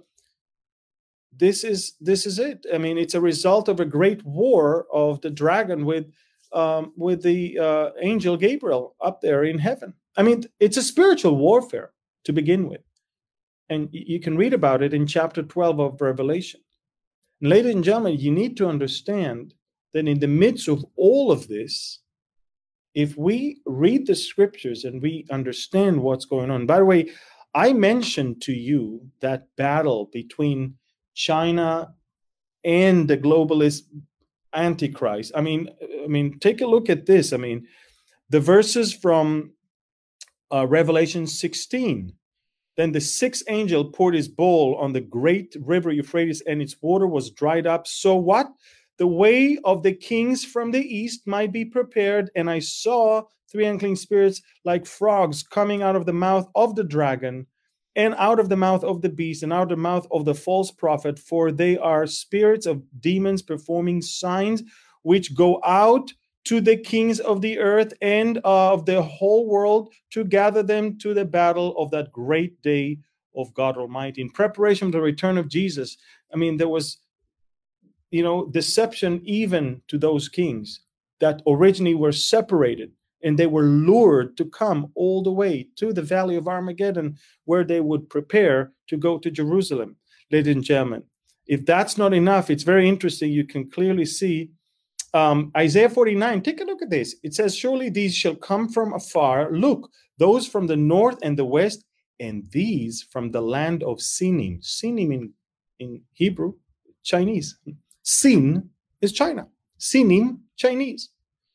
this is it. I mean, it's a result of a great war of the dragon with with the angel Gabriel up there in heaven. I mean, it's a spiritual warfare to begin with. And you can read about it in chapter 12 of Revelation. And ladies and gentlemen, you need to understand that in the midst of all of this, if we read the scriptures and we understand what's going on. By the way, I mentioned to you that battle between China and the globalist Antichrist. I mean, take a look at this. I mean, the verses from Revelation 16. Then the sixth angel poured his bowl on the great river Euphrates, and its water was dried up. So what? The way of the kings from the east might be prepared. And I saw three unclean spirits like frogs coming out of the mouth of the dragon, and out of the mouth of the beast, and out of the mouth of the false prophet. For they are spirits of demons performing signs, which go out to the kings of the earth and of the whole world, to gather them to the battle of that great day of God Almighty. In preparation for the return of Jesus, I mean, there was, deception even to those kings that originally were separated, and they were lured to come all the way to the valley of Armageddon, where they would prepare to go to Jerusalem. Ladies and gentlemen, if that's not enough, it's very interesting. You can clearly see Isaiah 49, take a look at this. It says, surely these shall come from afar. Look, those from the north and the west, and these from the land of Sinim. Sinim in Hebrew, Chinese. Sin is China. Sinim, Chinese.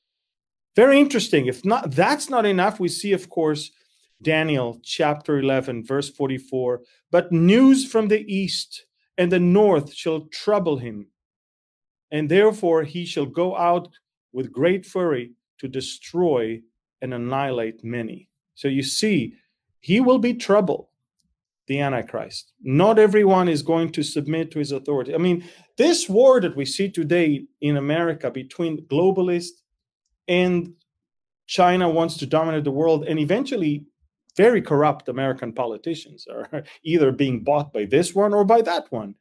Very interesting. If not, that's not enough. We see, of course, Daniel chapter 11, verse 44. But news from the east and the north shall trouble him, and therefore he shall go out with great fury to destroy and annihilate many. So you see, he will be trouble, the Antichrist. Not everyone is going to submit to his authority. I mean, this war that we see today in America between globalists and China wants to dominate the world, and eventually very corrupt American politicians are either being bought by this one or by that one.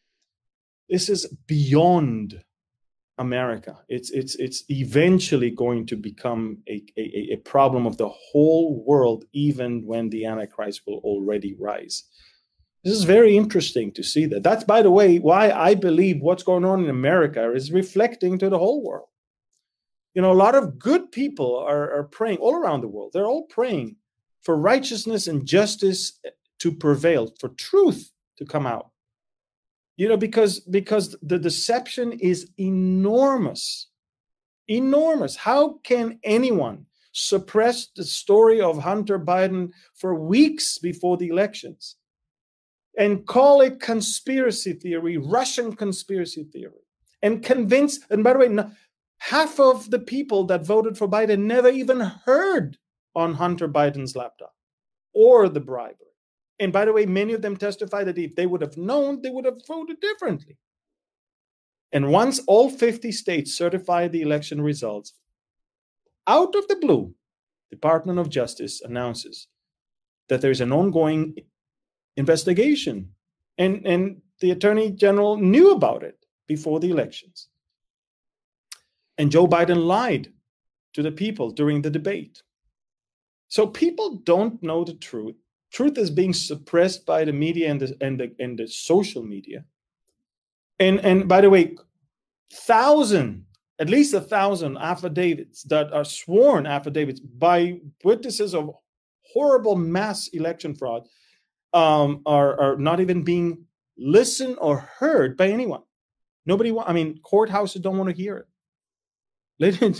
This is beyond America. It's eventually going to become a problem of the whole world, even when the Antichrist will already rise. This is very interesting to see that. That's, by the way, why I believe what's going on in America is reflecting to the whole world. A lot of good people are praying all around the world. They're all praying for righteousness and justice to prevail, for truth to come out. Because the deception is enormous. Enormous. How can anyone suppress the story of Hunter Biden for weeks before the elections and call it conspiracy theory, Russian conspiracy theory, and convince, and by the way, half of the people that voted for Biden never even heard on Hunter Biden's laptop or the bribery. And by the way, many of them testify that if they would have known, they would have voted differently. And once all 50 states certify the election results, out of the blue, Department of Justice announces that there's an ongoing investigation. And the Attorney General knew about it before the elections. And Joe Biden lied to the people during the debate. So people don't know the truth. Truth is being suppressed by the media and the social media. And by the way, at least 1,000 affidavits that are sworn affidavits by witnesses of horrible mass election fraud are not even being listened or heard by anyone. Courthouses don't want to hear it.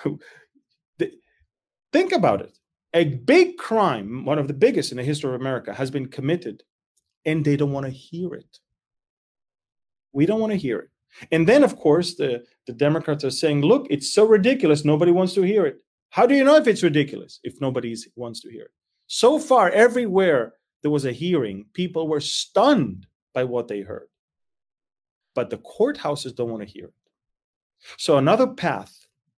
Think about it. A big crime, one of the biggest in the history of America, has been committed, and they don't want to hear it. We don't want to hear it. And then, of course, the Democrats are saying, look, it's so ridiculous, nobody wants to hear it. How do you know if it's ridiculous if nobody wants to hear it? So far, everywhere there was a hearing, people were stunned by what they heard. But the courthouses don't want to hear it. So another path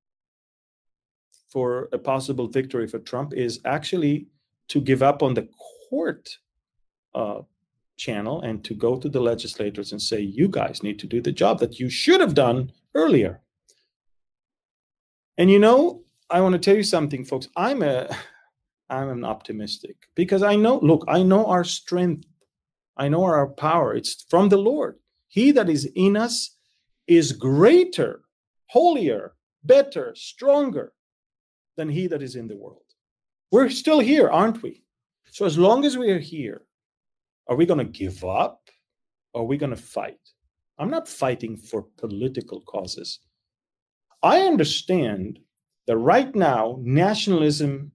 for a possible victory for Trump is actually to give up on the court channel and to go to the legislators and say, you guys need to do the job that you should have done earlier. And I want to tell you something, folks. I'm an optimistic because I know our strength. I know our power. It's from the Lord. He that is in us is greater, holier, better, stronger than he that is in the world. We're still here, aren't we? So as long as we are here, are we going to give up? Or are we going to fight? I'm not fighting for political causes. I understand that right now, nationalism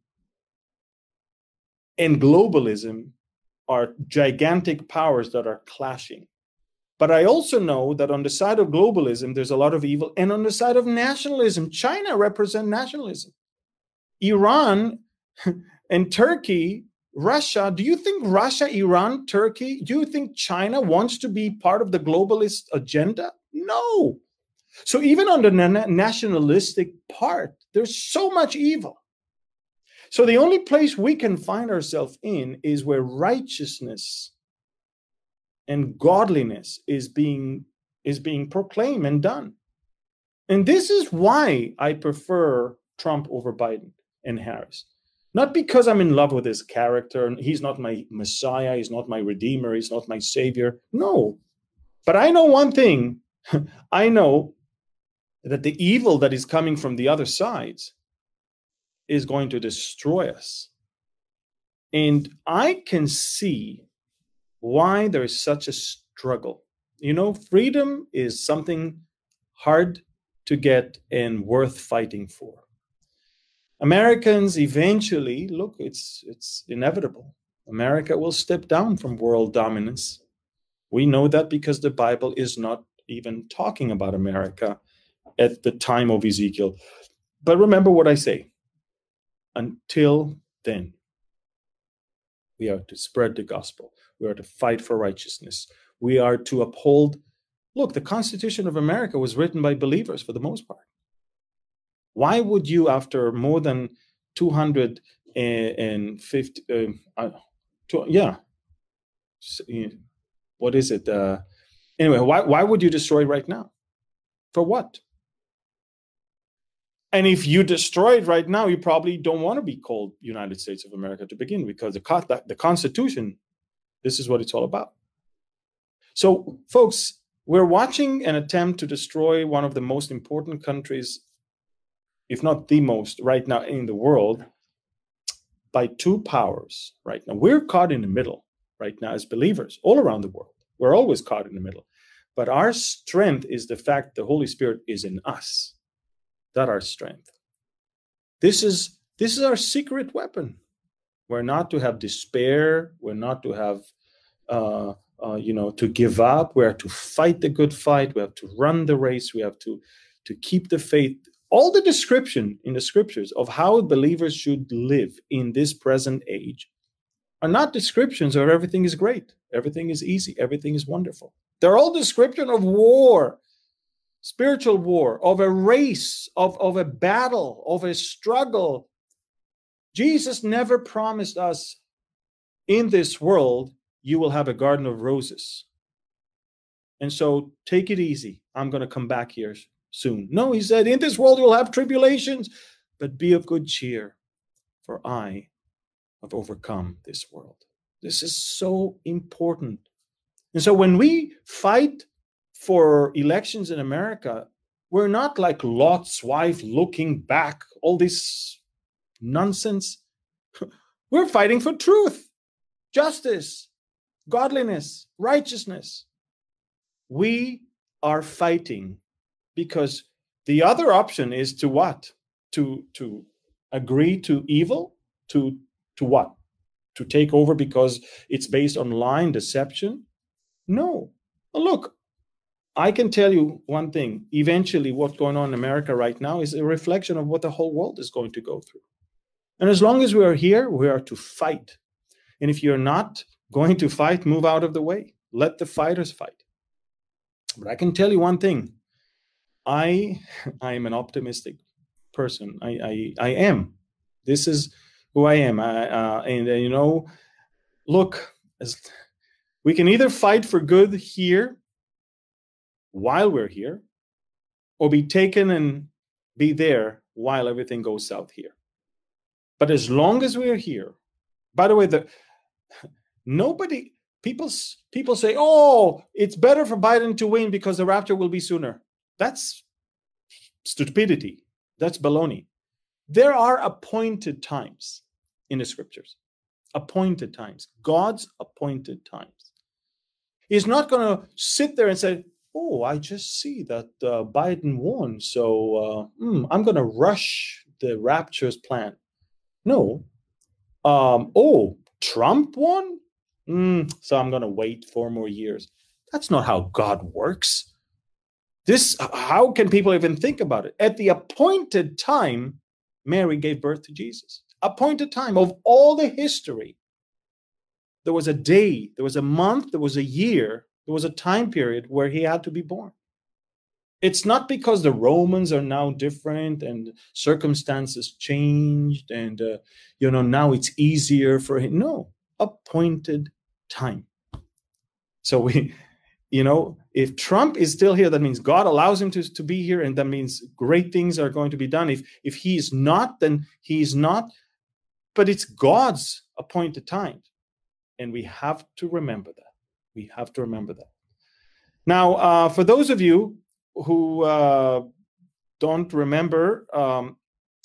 and globalism are gigantic powers that are clashing. But I also know that on the side of globalism, there's a lot of evil. And on the side of nationalism, China represents nationalism. Iran and Turkey, Russia, do you think Russia, Iran, Turkey, do you think China wants to be part of the globalist agenda? No. So even on the nationalistic part, there's so much evil. So the only place we can find ourselves in is where righteousness and godliness is being proclaimed and done. And this is why I prefer Trump over Biden and Harris. Not because I'm in love with his character. He's not my Messiah. He's not my Redeemer. He's not my Savior. No. But I know one thing. I know that the evil that is coming from the other sides is going to destroy us. And I can see why there is such a struggle. Freedom is something hard to get and worth fighting for. Americans eventually, look, it's inevitable. America will step down from world dominance. We know that because the Bible is not even talking about America at the time of Ezekiel. But remember what I say. Until then, we are to spread the gospel. We are to fight for righteousness. We are to uphold. Look, the Constitution of America was written by believers for the most part. Why would you, after more than 250, what is it? Anyway, why would you destroy it right now? For what? And if you destroy it right now, you probably don't want to be called United States of America to begin with, because the Constitution, this is what it's all about. So, folks, we're watching an attempt to destroy one of the most important countries, if not the most, right now in the world, by two powers right now. We're caught in the middle right now as believers all around the world. We're always caught in the middle. But our strength is the fact the Holy Spirit is in us. That's our strength. This is our secret weapon. We're not to have despair. We're not to have, to give up. We are to fight the good fight. We have to run the race. We have to keep the faith. All the description in the scriptures of how believers should live in this present age are not descriptions of everything is great, everything is easy, everything is wonderful. They're all description of war, spiritual war, of a race, of a battle, of a struggle. Jesus never promised us in this world you will have a garden of roses. And so take it easy. I'm going to come back here soon. No, he said, in this world you'll have tribulations, but be of good cheer, for I have overcome this world. This is so important. And so when we fight for elections in America, we're not like Lot's wife looking back, all this nonsense. We're fighting for truth, justice, godliness, righteousness. We are fighting because the other option is to what? To agree to evil? To what? To take over because it's based on lying, deception? No. Look, I can tell you one thing. Eventually, what's going on in America right now is a reflection of what the whole world is going to go through. And as long as we are here, we are to fight. And if you're not going to fight, move out of the way. Let the fighters fight. But I can tell you one thing. I am an optimistic person. I am. This is who I am. Look, we can either fight for good here while we're here, or be taken and be there while everything goes south here. But as long as we're here, by the way, people say, oh, it's better for Biden to win because the rapture will be sooner. That's stupidity. That's baloney. There are appointed times in the scriptures. Appointed times. God's appointed times. He's not going to sit there and say, oh, I just see that Biden won, so I'm going to rush the rapture's plan. No. Oh, Trump won? So I'm going to wait 4 more years. That's not how God works. How can people even think about it? At the appointed time, Mary gave birth to Jesus. Appointed time of all the history. There was a day, there was a month, there was a year, there was a time period where he had to be born. It's not because the Romans are now different and circumstances changed and, now it's easier for him. No, appointed time. So if Trump is still here, that means God allows him to be here, and that means great things are going to be done. If he is not, then he is not. But it's God's appointed time. And we have to remember that. We have to remember that. Now, for those of you who don't remember, all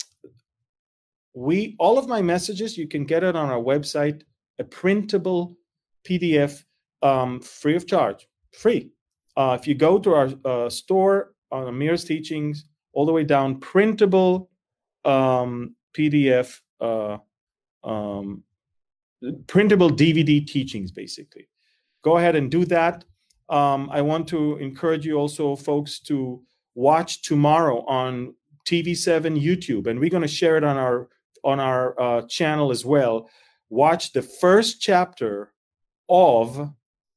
of my messages, you can get it on our website, a printable PDF, free of charge, free. If you go to our store on Amir's Teachings, all the way down, printable PDF, printable DVD teachings, basically. Go ahead and do that. I want to encourage you also, folks, to watch tomorrow on TV7 YouTube, and we're going to share it on our channel as well. Watch the first chapter of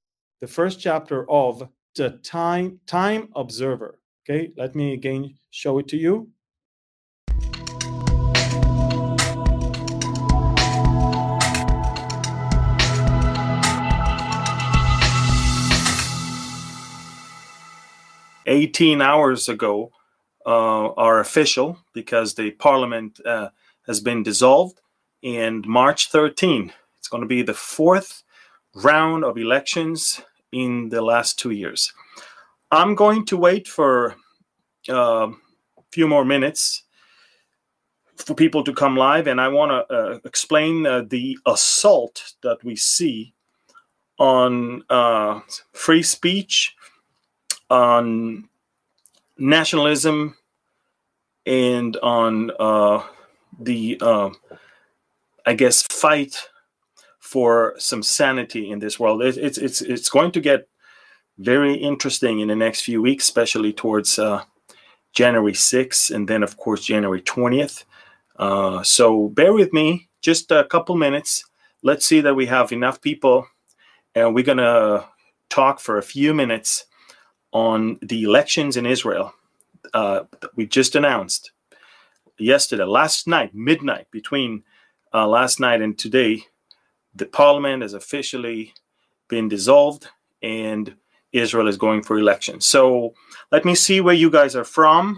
the Time Observer. Okay, let me again show it to you. "18 hours ago are official because the parliament has been dissolved, and March 13, it's going to be the 4th round of elections in the last 2 years. I'm going to wait for a few more minutes for people to come live, and I want to explain the assault that we see on free speech, on nationalism, and on the fight for some sanity in this world. It's going to get very interesting in the next few weeks, especially towards January 6th and then, of course, January 20th. So bear with me just a couple minutes. Let's see that we have enough people, and we're going to talk for a few minutes on the elections in Israel that we just announced yesterday, last night, midnight, between last night and today. The parliament has officially been dissolved, and Israel is going for elections. So let me see where you guys are from.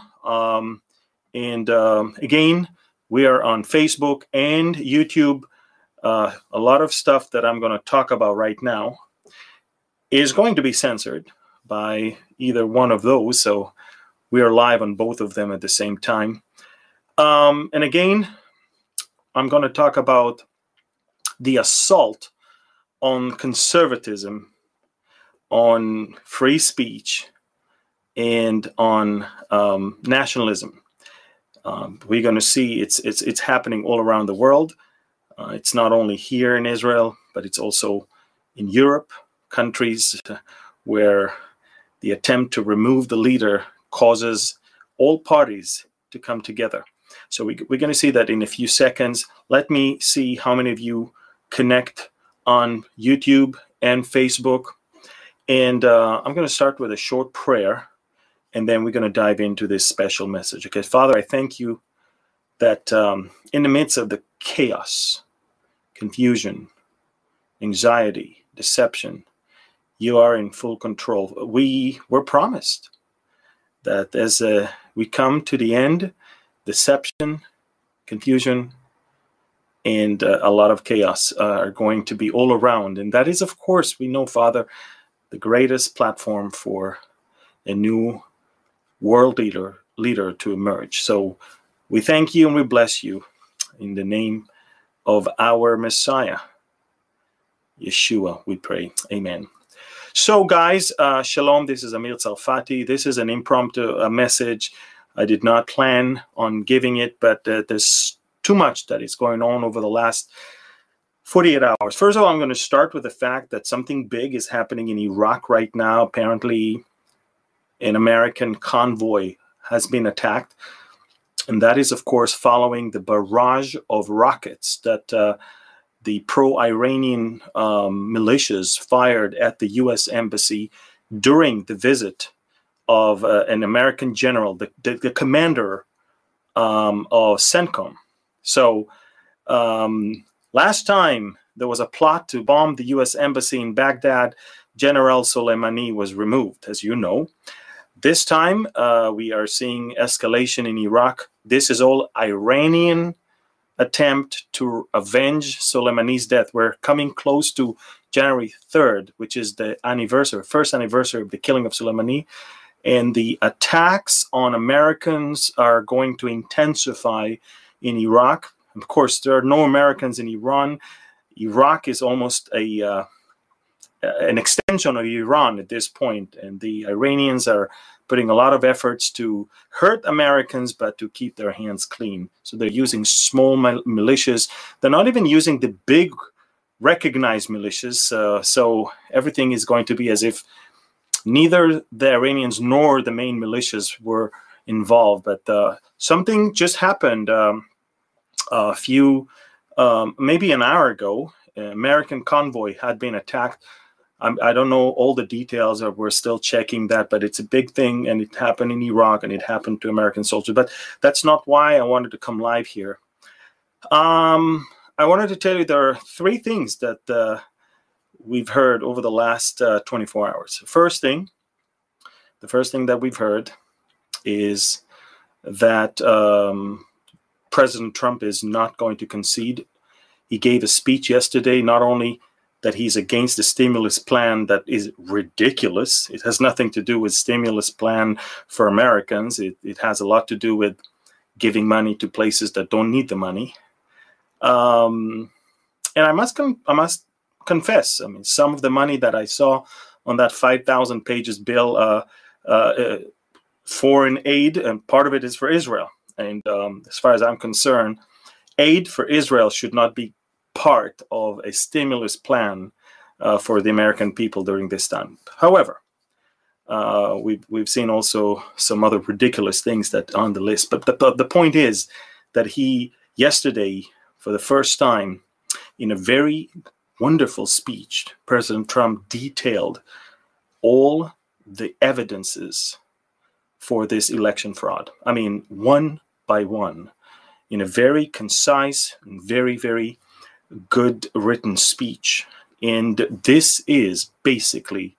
Again, we are on Facebook and YouTube. A lot of stuff that I'm going to talk about right now is going to be censored by either one of those. So we are live on both of them at the same time. And again, I'm going to talk about the assault on conservatism, on free speech, and on nationalism. We're going to see it's happening all around the world. It's not only here in Israel, but it's also in Europe, countries where the attempt to remove the leader causes all parties to come together. So we're going to see that in a few seconds. Let me see how many of you connect on YouTube and Facebook. And I'm going to start with a short prayer, and then we're going to dive into this special message. Okay, Father, I thank you that in the midst of the chaos, confusion, anxiety, deception, you are in full control. We were promised that as we come to the end, deception, confusion, and a lot of chaos are going to be all around. And that is, of course, we know, Father, the greatest platform for a new world leader to emerge. So we thank you and we bless you in the name of our Messiah, Yeshua, we pray. Amen. So guys, shalom. This is Amir Tsarfati. This is an impromptu message. I did not plan on giving it, but there's too much that is going on over the last 48 hours. First of all, I'm going to start with the fact that something big is happening in Iraq right now. Apparently, an American convoy has been attacked. And that is, of course, following the barrage of rockets that the pro-Iranian militias fired at the U.S. Embassy during the visit of an American general, the commander of CENTCOM. So last time there was a plot to bomb the U.S. Embassy in Baghdad, General Soleimani was removed, as you know. This time we are seeing escalation in Iraq. This is all Iranian attempt to avenge Soleimani's death. We're coming close to January 3rd, which is the first anniversary of the killing of Soleimani. And the attacks on Americans are going to intensify in Iraq. Of course, there are no Americans in Iran. Iraq is almost an extension of Iran at this point, and the Iranians are putting a lot of efforts to hurt Americans, but to keep their hands clean. So they're using small militias. They're not even using the big recognized militias. So everything is going to be as if neither the Iranians nor the main militias were involved. But something just happened a few, maybe an hour ago. An American convoy had been attacked. I don't know all the details, or we're still checking that, but it's a big thing, and it happened in Iraq, and it happened to American soldiers. But that's not why I wanted to come live here. I wanted to tell you there are three things that we've heard over the last 24 hours. The first thing that we've heard is that President Trump is not going to concede. He gave a speech yesterday, not only that he's against the stimulus plan that is ridiculous. It has nothing to do with stimulus plan for Americans. It has a lot to do with giving money to places that don't need the money. And I must confess, I mean, some of the money that I saw on that 5,000 pages bill, foreign aid, and part of it is for Israel. And as far as I'm concerned, aid for Israel should not be part of a stimulus plan for the American people during this time. However, we've seen also some other ridiculous things that are on the list. But the point is that he yesterday, for the first time, in a very wonderful speech, President Trump detailed all the evidences for this election fraud. I mean, one by one, in a very concise and very, very good written speech. And this is basically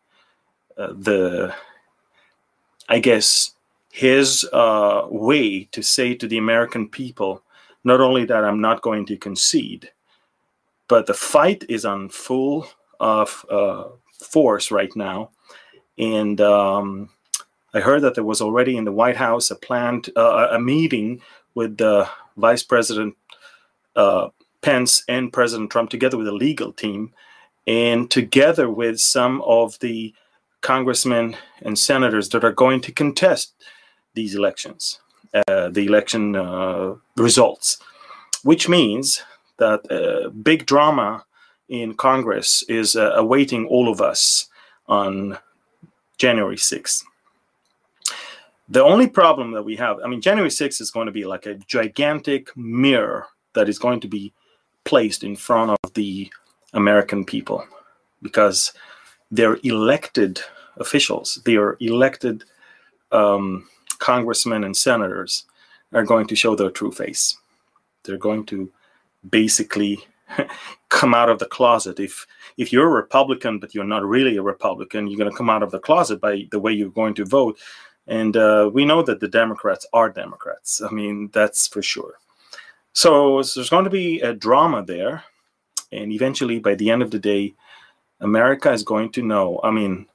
I guess, his way to say to the American people, not only that I'm not going to concede, but the fight is on full force right now. And I heard that there was already in the White House a meeting with Vice President Pence and President Trump, together with a legal team, and together with some of the congressmen and senators that are going to contest these elections, the election results, which means that big drama in Congress is awaiting all of us on January 6th. The only problem that we have, I mean, January 6th is going to be like a gigantic mirror that is going to be placed in front of the American people, because they're elected officials, their elected congressmen and senators are going to show their true face. They're going to basically come out of the closet. If you're a Republican, but you're not really a Republican, you're going to come out of the closet by the way you're going to vote. And we know that the Democrats are Democrats. I mean, that's for sure. So there's going to be a drama there. And eventually, by the end of the day, America is going to know. I mean,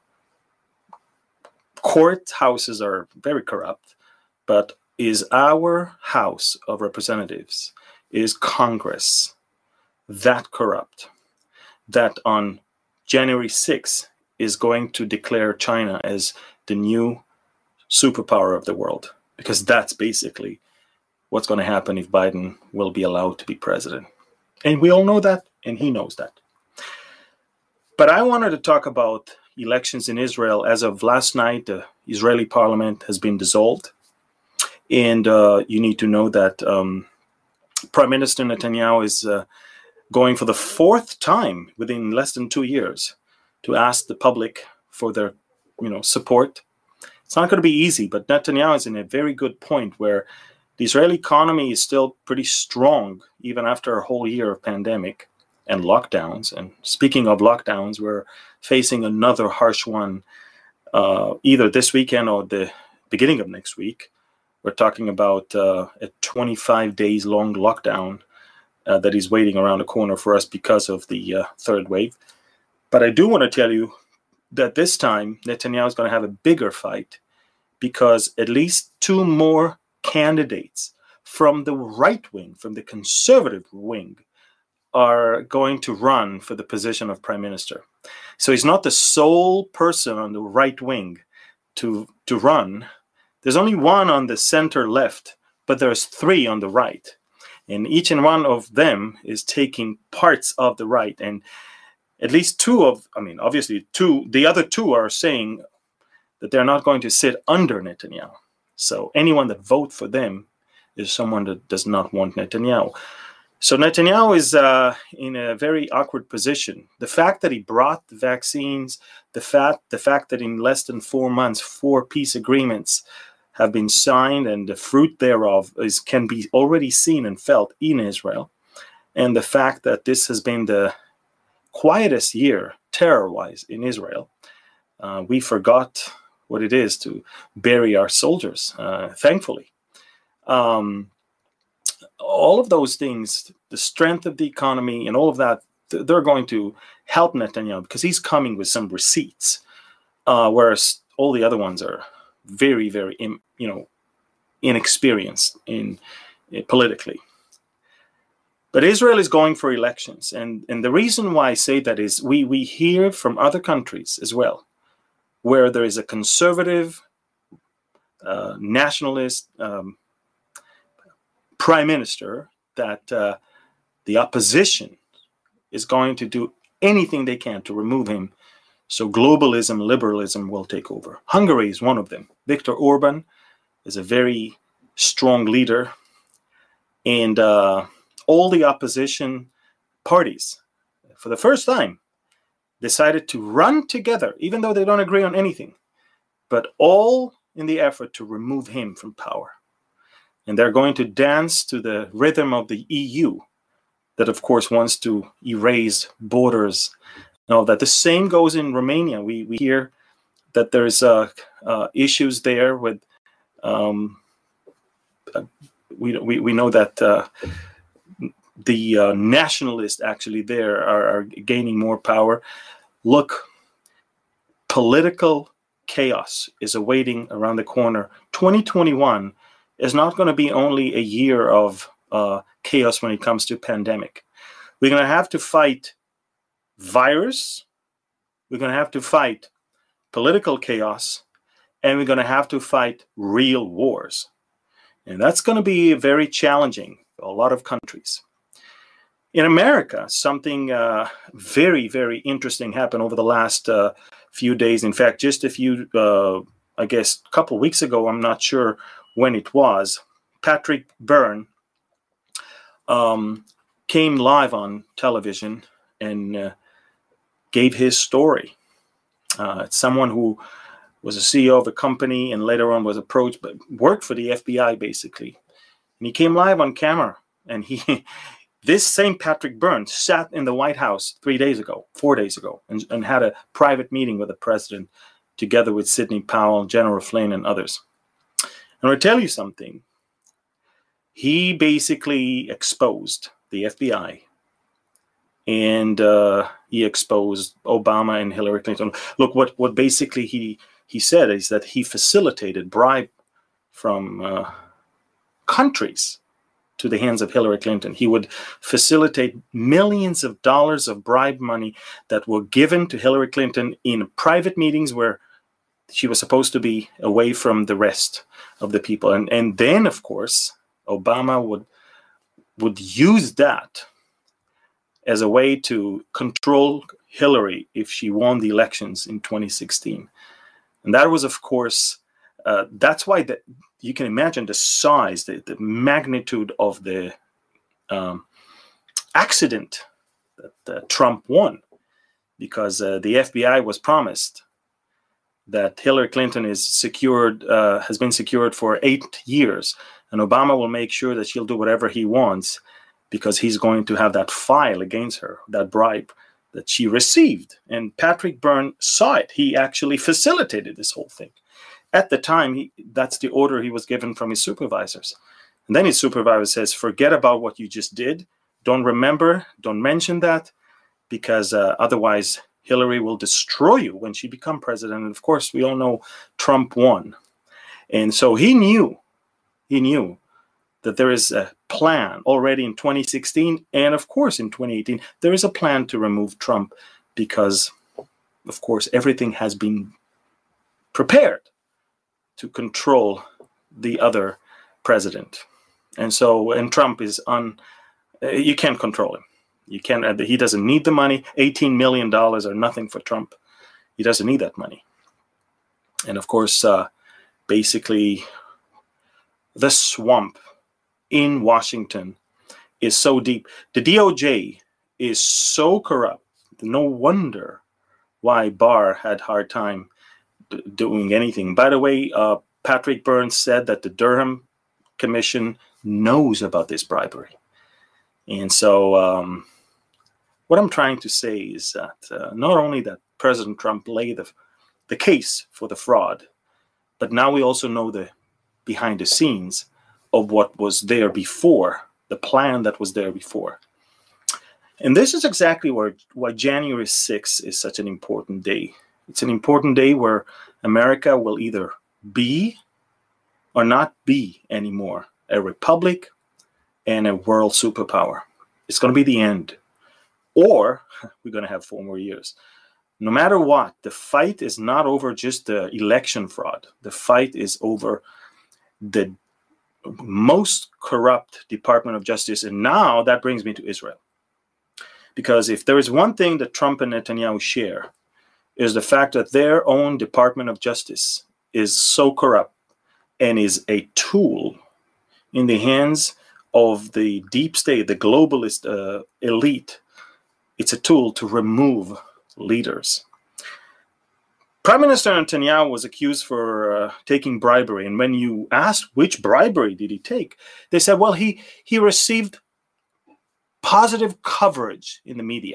courthouses are very corrupt, but is our House of Representatives, is Congress that corrupt that on January 6th is going to declare China as the new superpower of the world? Because that's basically what's going to happen if Biden will be allowed to be president. And we all know that, and he knows that. But I wanted to talk about elections in Israel. As of last night, the Israeli parliament has been dissolved. And you need to know that Prime Minister Netanyahu is going for the fourth time within less than 2 years to ask the public for their support. It's not going to be easy, but Netanyahu is in a very good point where the Israeli economy is still pretty strong, even after a whole year of pandemic and lockdowns. And speaking of lockdowns, we're facing another harsh one either this weekend or the beginning of next week. We're talking about a 25 days long lockdown that is waiting around the corner for us because of the third wave. But I do want to tell you that this time Netanyahu is going to have a bigger fight, because at least two more candidates from the right wing, from the conservative wing, are going to run for the position of prime minister. So he's not the sole person on the right wing to run. There's only one on the center left, but there's three on the right. And each and one of them is taking parts of the right. And at least obviously the other two are saying that they're not going to sit under Netanyahu. So anyone that votes for them is someone that does not want Netanyahu. So Netanyahu is in a very awkward position. The fact that he brought the vaccines, the fact that in less than 4 months, 4 peace agreements have been signed, and the fruit thereof can be already seen and felt in Israel, and the fact that this has been the quietest year terror-wise in Israel. We forgot what it is to bury our soldiers, thankfully. All of those things, the strength of the economy and all of that, they're going to help Netanyahu because he's coming with some receipts, whereas all the other ones are very, very, inexperienced politically. But Israel is going for elections, and the reason why I say that is we hear from other countries as well, where there is a conservative, nationalist prime minister, that the opposition is going to do anything they can to remove him, so globalism, liberalism will take over. Hungary is one of them. Viktor Orban is a very strong leader, and all the opposition parties, for the first time, decided to run together, even though they don't agree on anything, but all in the effort to remove him from power. And they're going to dance to the rhythm of the EU, that of course wants to erase borders and all that. The same goes in Romania. We hear that there's issues there with, we know that the nationalists actually there are gaining more power. Look, political chaos is awaiting around the corner. 2021 is not going to be only a year of chaos when it comes to pandemic. We're going to have to fight virus. We're going to have to fight political chaos, and we're going to have to fight real wars. And that's going to be very challenging for a lot of countries. In America, something very, very interesting happened over the last few days. In fact, just a few, a couple weeks ago, I'm not sure when it was, Patrick Byrne came live on television and gave his story. It's someone who was a CEO of a company and later on was approached, but worked for the FBI basically. And he came live on camera, and this same Patrick Byrne sat in the White House 4 days ago, and had a private meeting with the president together with Sidney Powell, General Flynn, and others. And I'll tell you something. He basically exposed the FBI, and he exposed Obama and Hillary Clinton. Look, what basically he said is that he facilitated bribe from countries to the hands of Hillary Clinton. He would facilitate millions of dollars of bribe money that were given to Hillary Clinton in private meetings where she was supposed to be away from the rest of the people. And then, of course, Obama would use that as a way to control Hillary if she won the elections in 2016. And that was, of course, that's why you can imagine the size, the magnitude of the accident that Trump won, because the FBI was promised that Hillary Clinton is secured, has been secured for 8 years, and Obama will make sure that she'll do whatever he wants because he's going to have that file against her, that bribe that she received. And Patrick Byrne saw it. He actually facilitated this whole thing. At the time, that's the order he was given from his supervisors. And then his supervisor says, forget about what you just did. Don't remember, don't mention that, because otherwise Hillary will destroy you when she becomes president. And of course, we all know Trump won. And so he knew that there is a plan already in 2016. And of course, in 2018, there is a plan to remove Trump because, of course, everything has been prepared to control the other president. And so, and Trump is you can't control him. You can't, he doesn't need the money. $18 million are nothing for Trump. He doesn't need that money. And of course, basically, the swamp in Washington is so deep. The DOJ is so corrupt. No wonder why Barr had a hard time doing anything. By the way, Patrick Byrne said that the Durham Commission knows about this bribery. And so what I'm trying to say is that not only that President Trump laid the case for the fraud, but now we also know the behind the scenes of what was there before, the plan that was there before. And this is exactly why January 6th is such an important day. It's an important day where America will either be or not be anymore a republic and a world superpower. It's going to be the end. Or we're going to have 4 more years. No matter what, the fight is not over just the election fraud. The fight is over the most corrupt Department of Justice. And now that brings me to Israel. Because if there is one thing that Trump and Netanyahu share, is the fact that their own Department of Justice is so corrupt and is a tool in the hands of the deep state, the globalist elite. It's a tool to remove leaders. Prime Minister Netanyahu was accused for taking bribery. And when you asked which bribery did he take, they said, well, he received positive coverage in the media.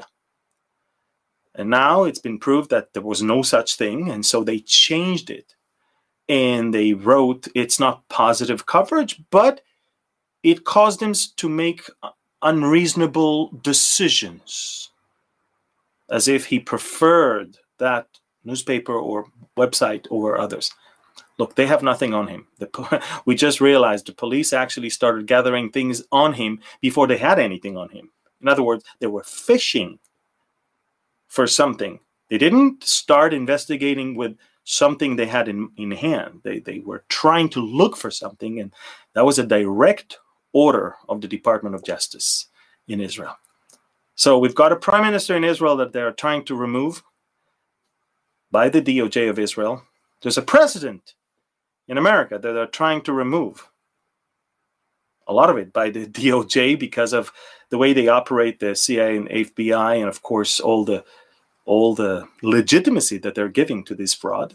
And now it's been proved that there was no such thing. And so they changed it. And they wrote, it's not positive coverage, but it caused him to make unreasonable decisions, as if he preferred that newspaper or website over others. Look, they have nothing on him. We just realized the police actually started gathering things on him before they had anything on him. In other words, they were fishing for something. They didn't start investigating with something they had in hand. They were trying to look for something, and that was a direct order of the Department of Justice in Israel. So we've got a prime minister in Israel that they're trying to remove by the DOJ of Israel. There's a president in America that they're trying to remove. A lot of it by the DOJ because of the way they operate, the CIA and FBI, and of course all the legitimacy that they're giving to this fraud.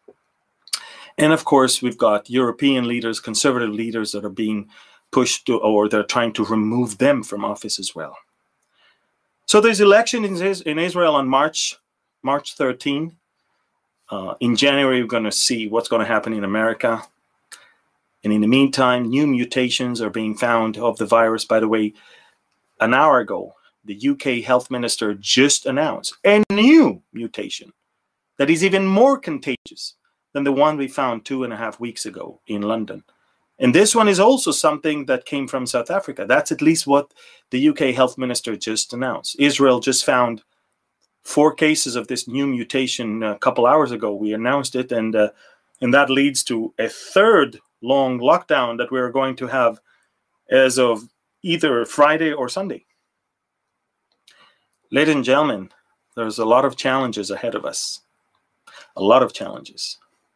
And of course, we've got European leaders, conservative leaders that are being pushed to, or they're trying to remove them from office as well. So there's election in Israel on March 13. In January, we're going to see what's going to happen in America. And in the meantime, new mutations are being found of the virus. By the way, an hour ago, the UK health minister just announced a new mutation that is even more contagious than the one we found 2.5 weeks ago in London. And this one is also something that came from South Africa. That's at least what the UK health minister just announced. Israel just found 4 cases of this new mutation a couple hours ago. We announced it, and that leads to a third long lockdown that we're going to have as of either Friday or Sunday. Ladies and gentlemen, there's a lot of challenges ahead of us. A lot of challenges.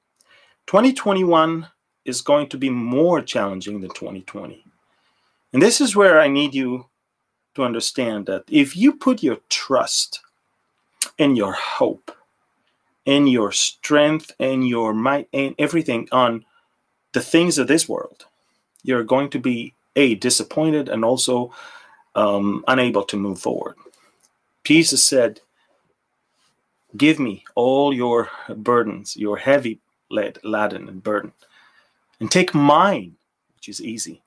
2021 is going to be more challenging than 2020. And this is where I need you to understand that if you put your trust and your hope and your strength and your might and everything on the things of this world, you're going to be disappointed and also unable to move forward. Jesus said, "Give me all your burdens, your heavy laden and burden, and take mine, which is easy."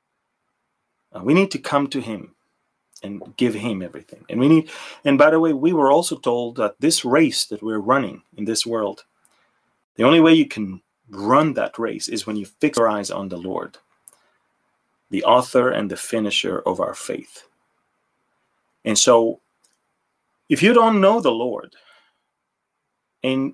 We need to come to him and give him everything. And by the way, we were also told that this race that we're running in this world, the only way you can run that race is when you fix your eyes on the Lord, the author and the finisher of our faith. And so, if you don't know the Lord, and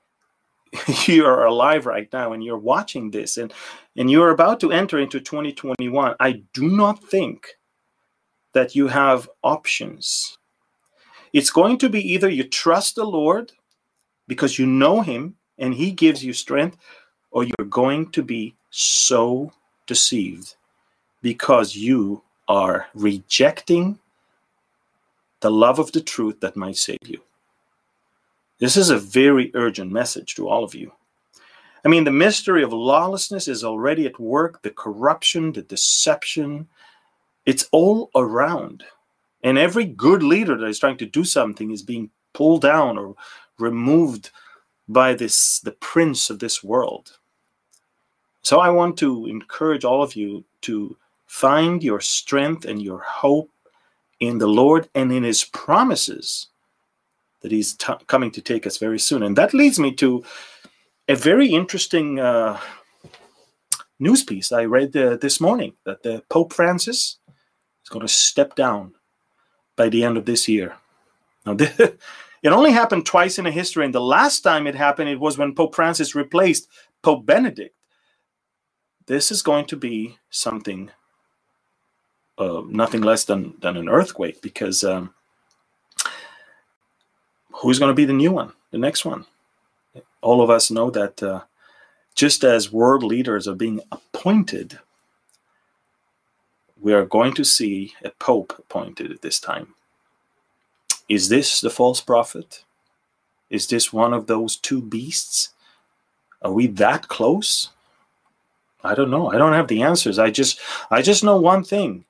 you are alive right now and you're watching this and you're about to enter into 2021, I do not think that you have options. It's going to be either you trust the Lord because you know him and he gives you strength, or you're going to be so deceived because you are rejecting the love of the truth that might save you. This is a very urgent message to all of you. I mean, the mystery of lawlessness is already at work, the corruption, the deception, it's all around. And every good leader that is trying to do something is being pulled down or removed by the prince of this world. So I want to encourage all of you to find your strength and your hope in the Lord and in his promises that he's coming to take us very soon. And that leads me to a very interesting news piece I read this morning, that the Pope Francis is going to step down by the end of this year. Now, it only happened twice in history, and the last time it happened, it was when Pope Francis replaced Pope Benedict. This is going to be something, nothing less than an earthquake, because who's going to be the new one, the next one? All of us know that just as world leaders are being appointed, we are going to see a pope appointed at this time. Is this the false prophet? Is this one of those 2 beasts? Are we that close? I don't know. I don't have the answers. I just know one thing.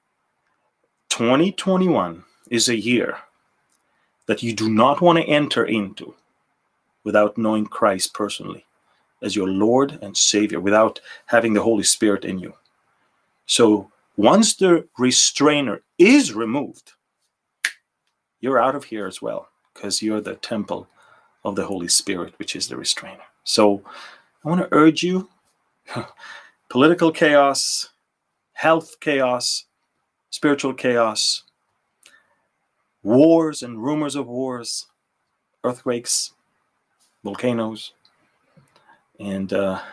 2021 is a year that you do not want to enter into without knowing Christ personally as your Lord and Savior, without having the Holy Spirit in you. So once the restrainer is removed, you're out of here as well, because you're the temple of the Holy Spirit, which is the restrainer. So I want to urge you, political chaos, health chaos, spiritual chaos, wars and rumors of wars, earthquakes, volcanoes, and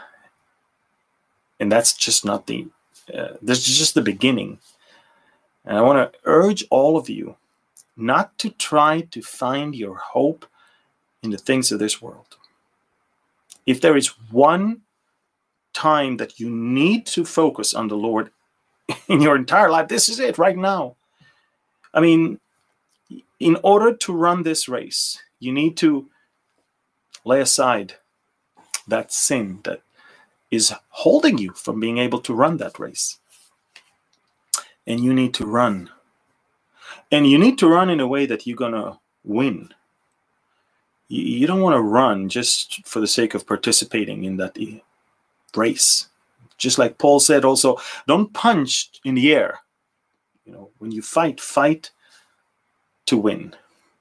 that's just not this is just the beginning. And I want to urge all of you not to try to find your hope in the things of this world. If there is one time that you need to focus on the Lord in your entire life, this is it right now. I mean, in order to run this race, you need to lay aside that sin that is holding you from being able to run that race. And you need to run. And you need to run in a way that you're going to win. You don't want to run just for the sake of participating in that race. Just like Paul said also, don't punch in the air. When you fight to win.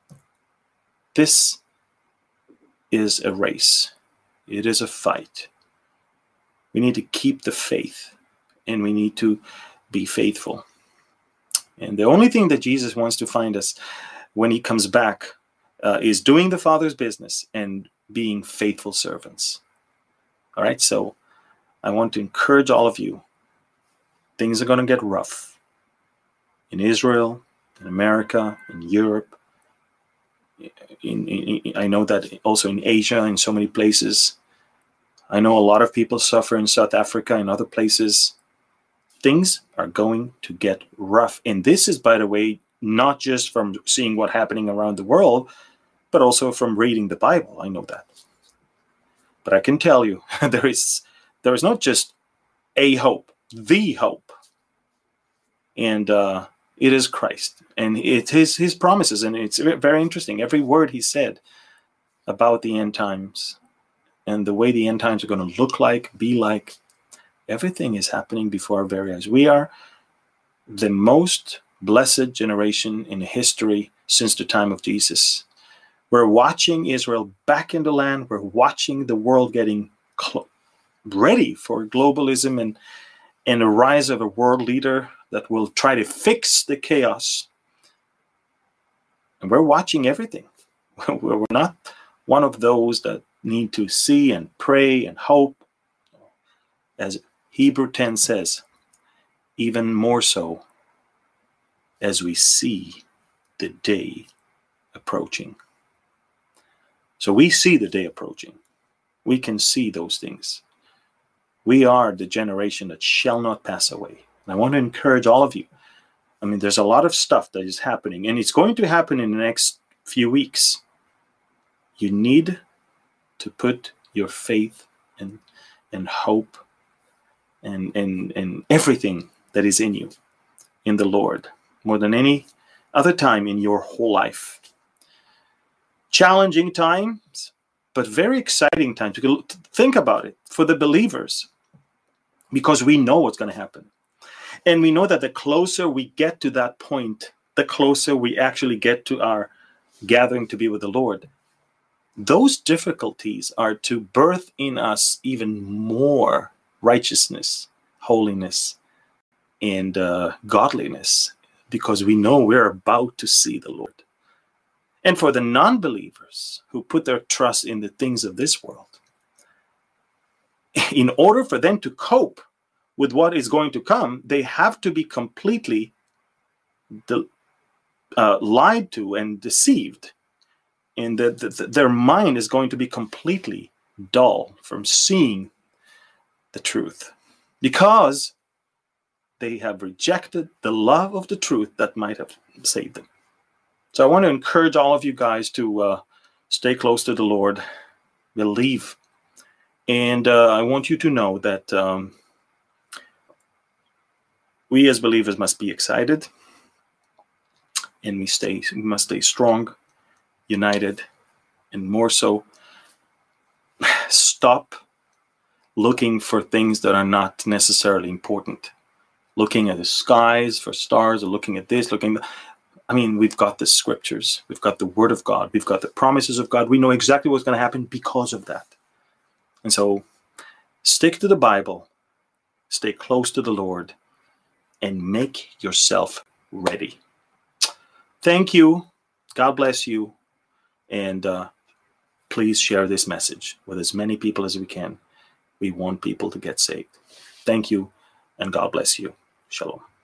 This is a race. It is a fight. We need to keep the faith, and we need to be faithful. And the only thing that Jesus wants to find us when he comes back is doing the Father's business and being faithful servants. All right, so I want to encourage all of you. Things are going to get rough in Israel, in America, in Europe. I know that also in Asia, in so many places. I know a lot of people suffer in South Africa and other places. Things are going to get rough. And this is, by the way, not just from seeing what's happening around the world, but also from reading the Bible. I know that. But I can tell you, there is not just a hope, the hope. And it is Christ. And it is his promises. And it's very interesting. Every word he said about the end times and the way the end times are going to look like, be like, everything is happening before our very eyes. We are the most blessed generation in history since the time of Jesus. We're watching Israel back in the land. We're watching the world getting ready for globalism and the rise of a world leader that will try to fix the chaos. And we're watching everything. We're not one of those that need to see and pray and hope. As Hebrew 10 says, even more so as we see the day approaching. So we see the day approaching. We can see those things. We are the generation that shall not pass away. And I want to encourage all of you. I mean, there's a lot of stuff that is happening, and it's going to happen in the next few weeks. You need to put your faith and hope and everything that is in you in the Lord more than any other time in your whole life. Challenging times, but very exciting times. To think about it for the believers, because we know what's going to happen. And we know that the closer we get to that point, the closer we actually get to our gathering to be with the Lord. Those difficulties are to birth in us even more righteousness, holiness, and godliness, because we know we're about to see the Lord. And for the non-believers who put their trust in the things of this world, in order for them to cope with what is going to come, they have to be completely lied to and deceived. And their mind is going to be completely dull from seeing the truth, because they have rejected the love of the truth that might have saved them. So I want to encourage all of you guys to stay close to the Lord, believe. And I want you to know that we as believers must be excited, and we must stay strong, united, and more so, stop looking for things that are not necessarily important. Looking at the skies for stars, or looking at this, we've got the scriptures, we've got the word of God, we've got the promises of God. We know exactly what's going to happen because of that. And so stick to the Bible, stay close to the Lord, and make yourself ready. Thank you. God bless you. And please share this message with as many people as we can. We want people to get saved. Thank you, and God bless you. Shalom.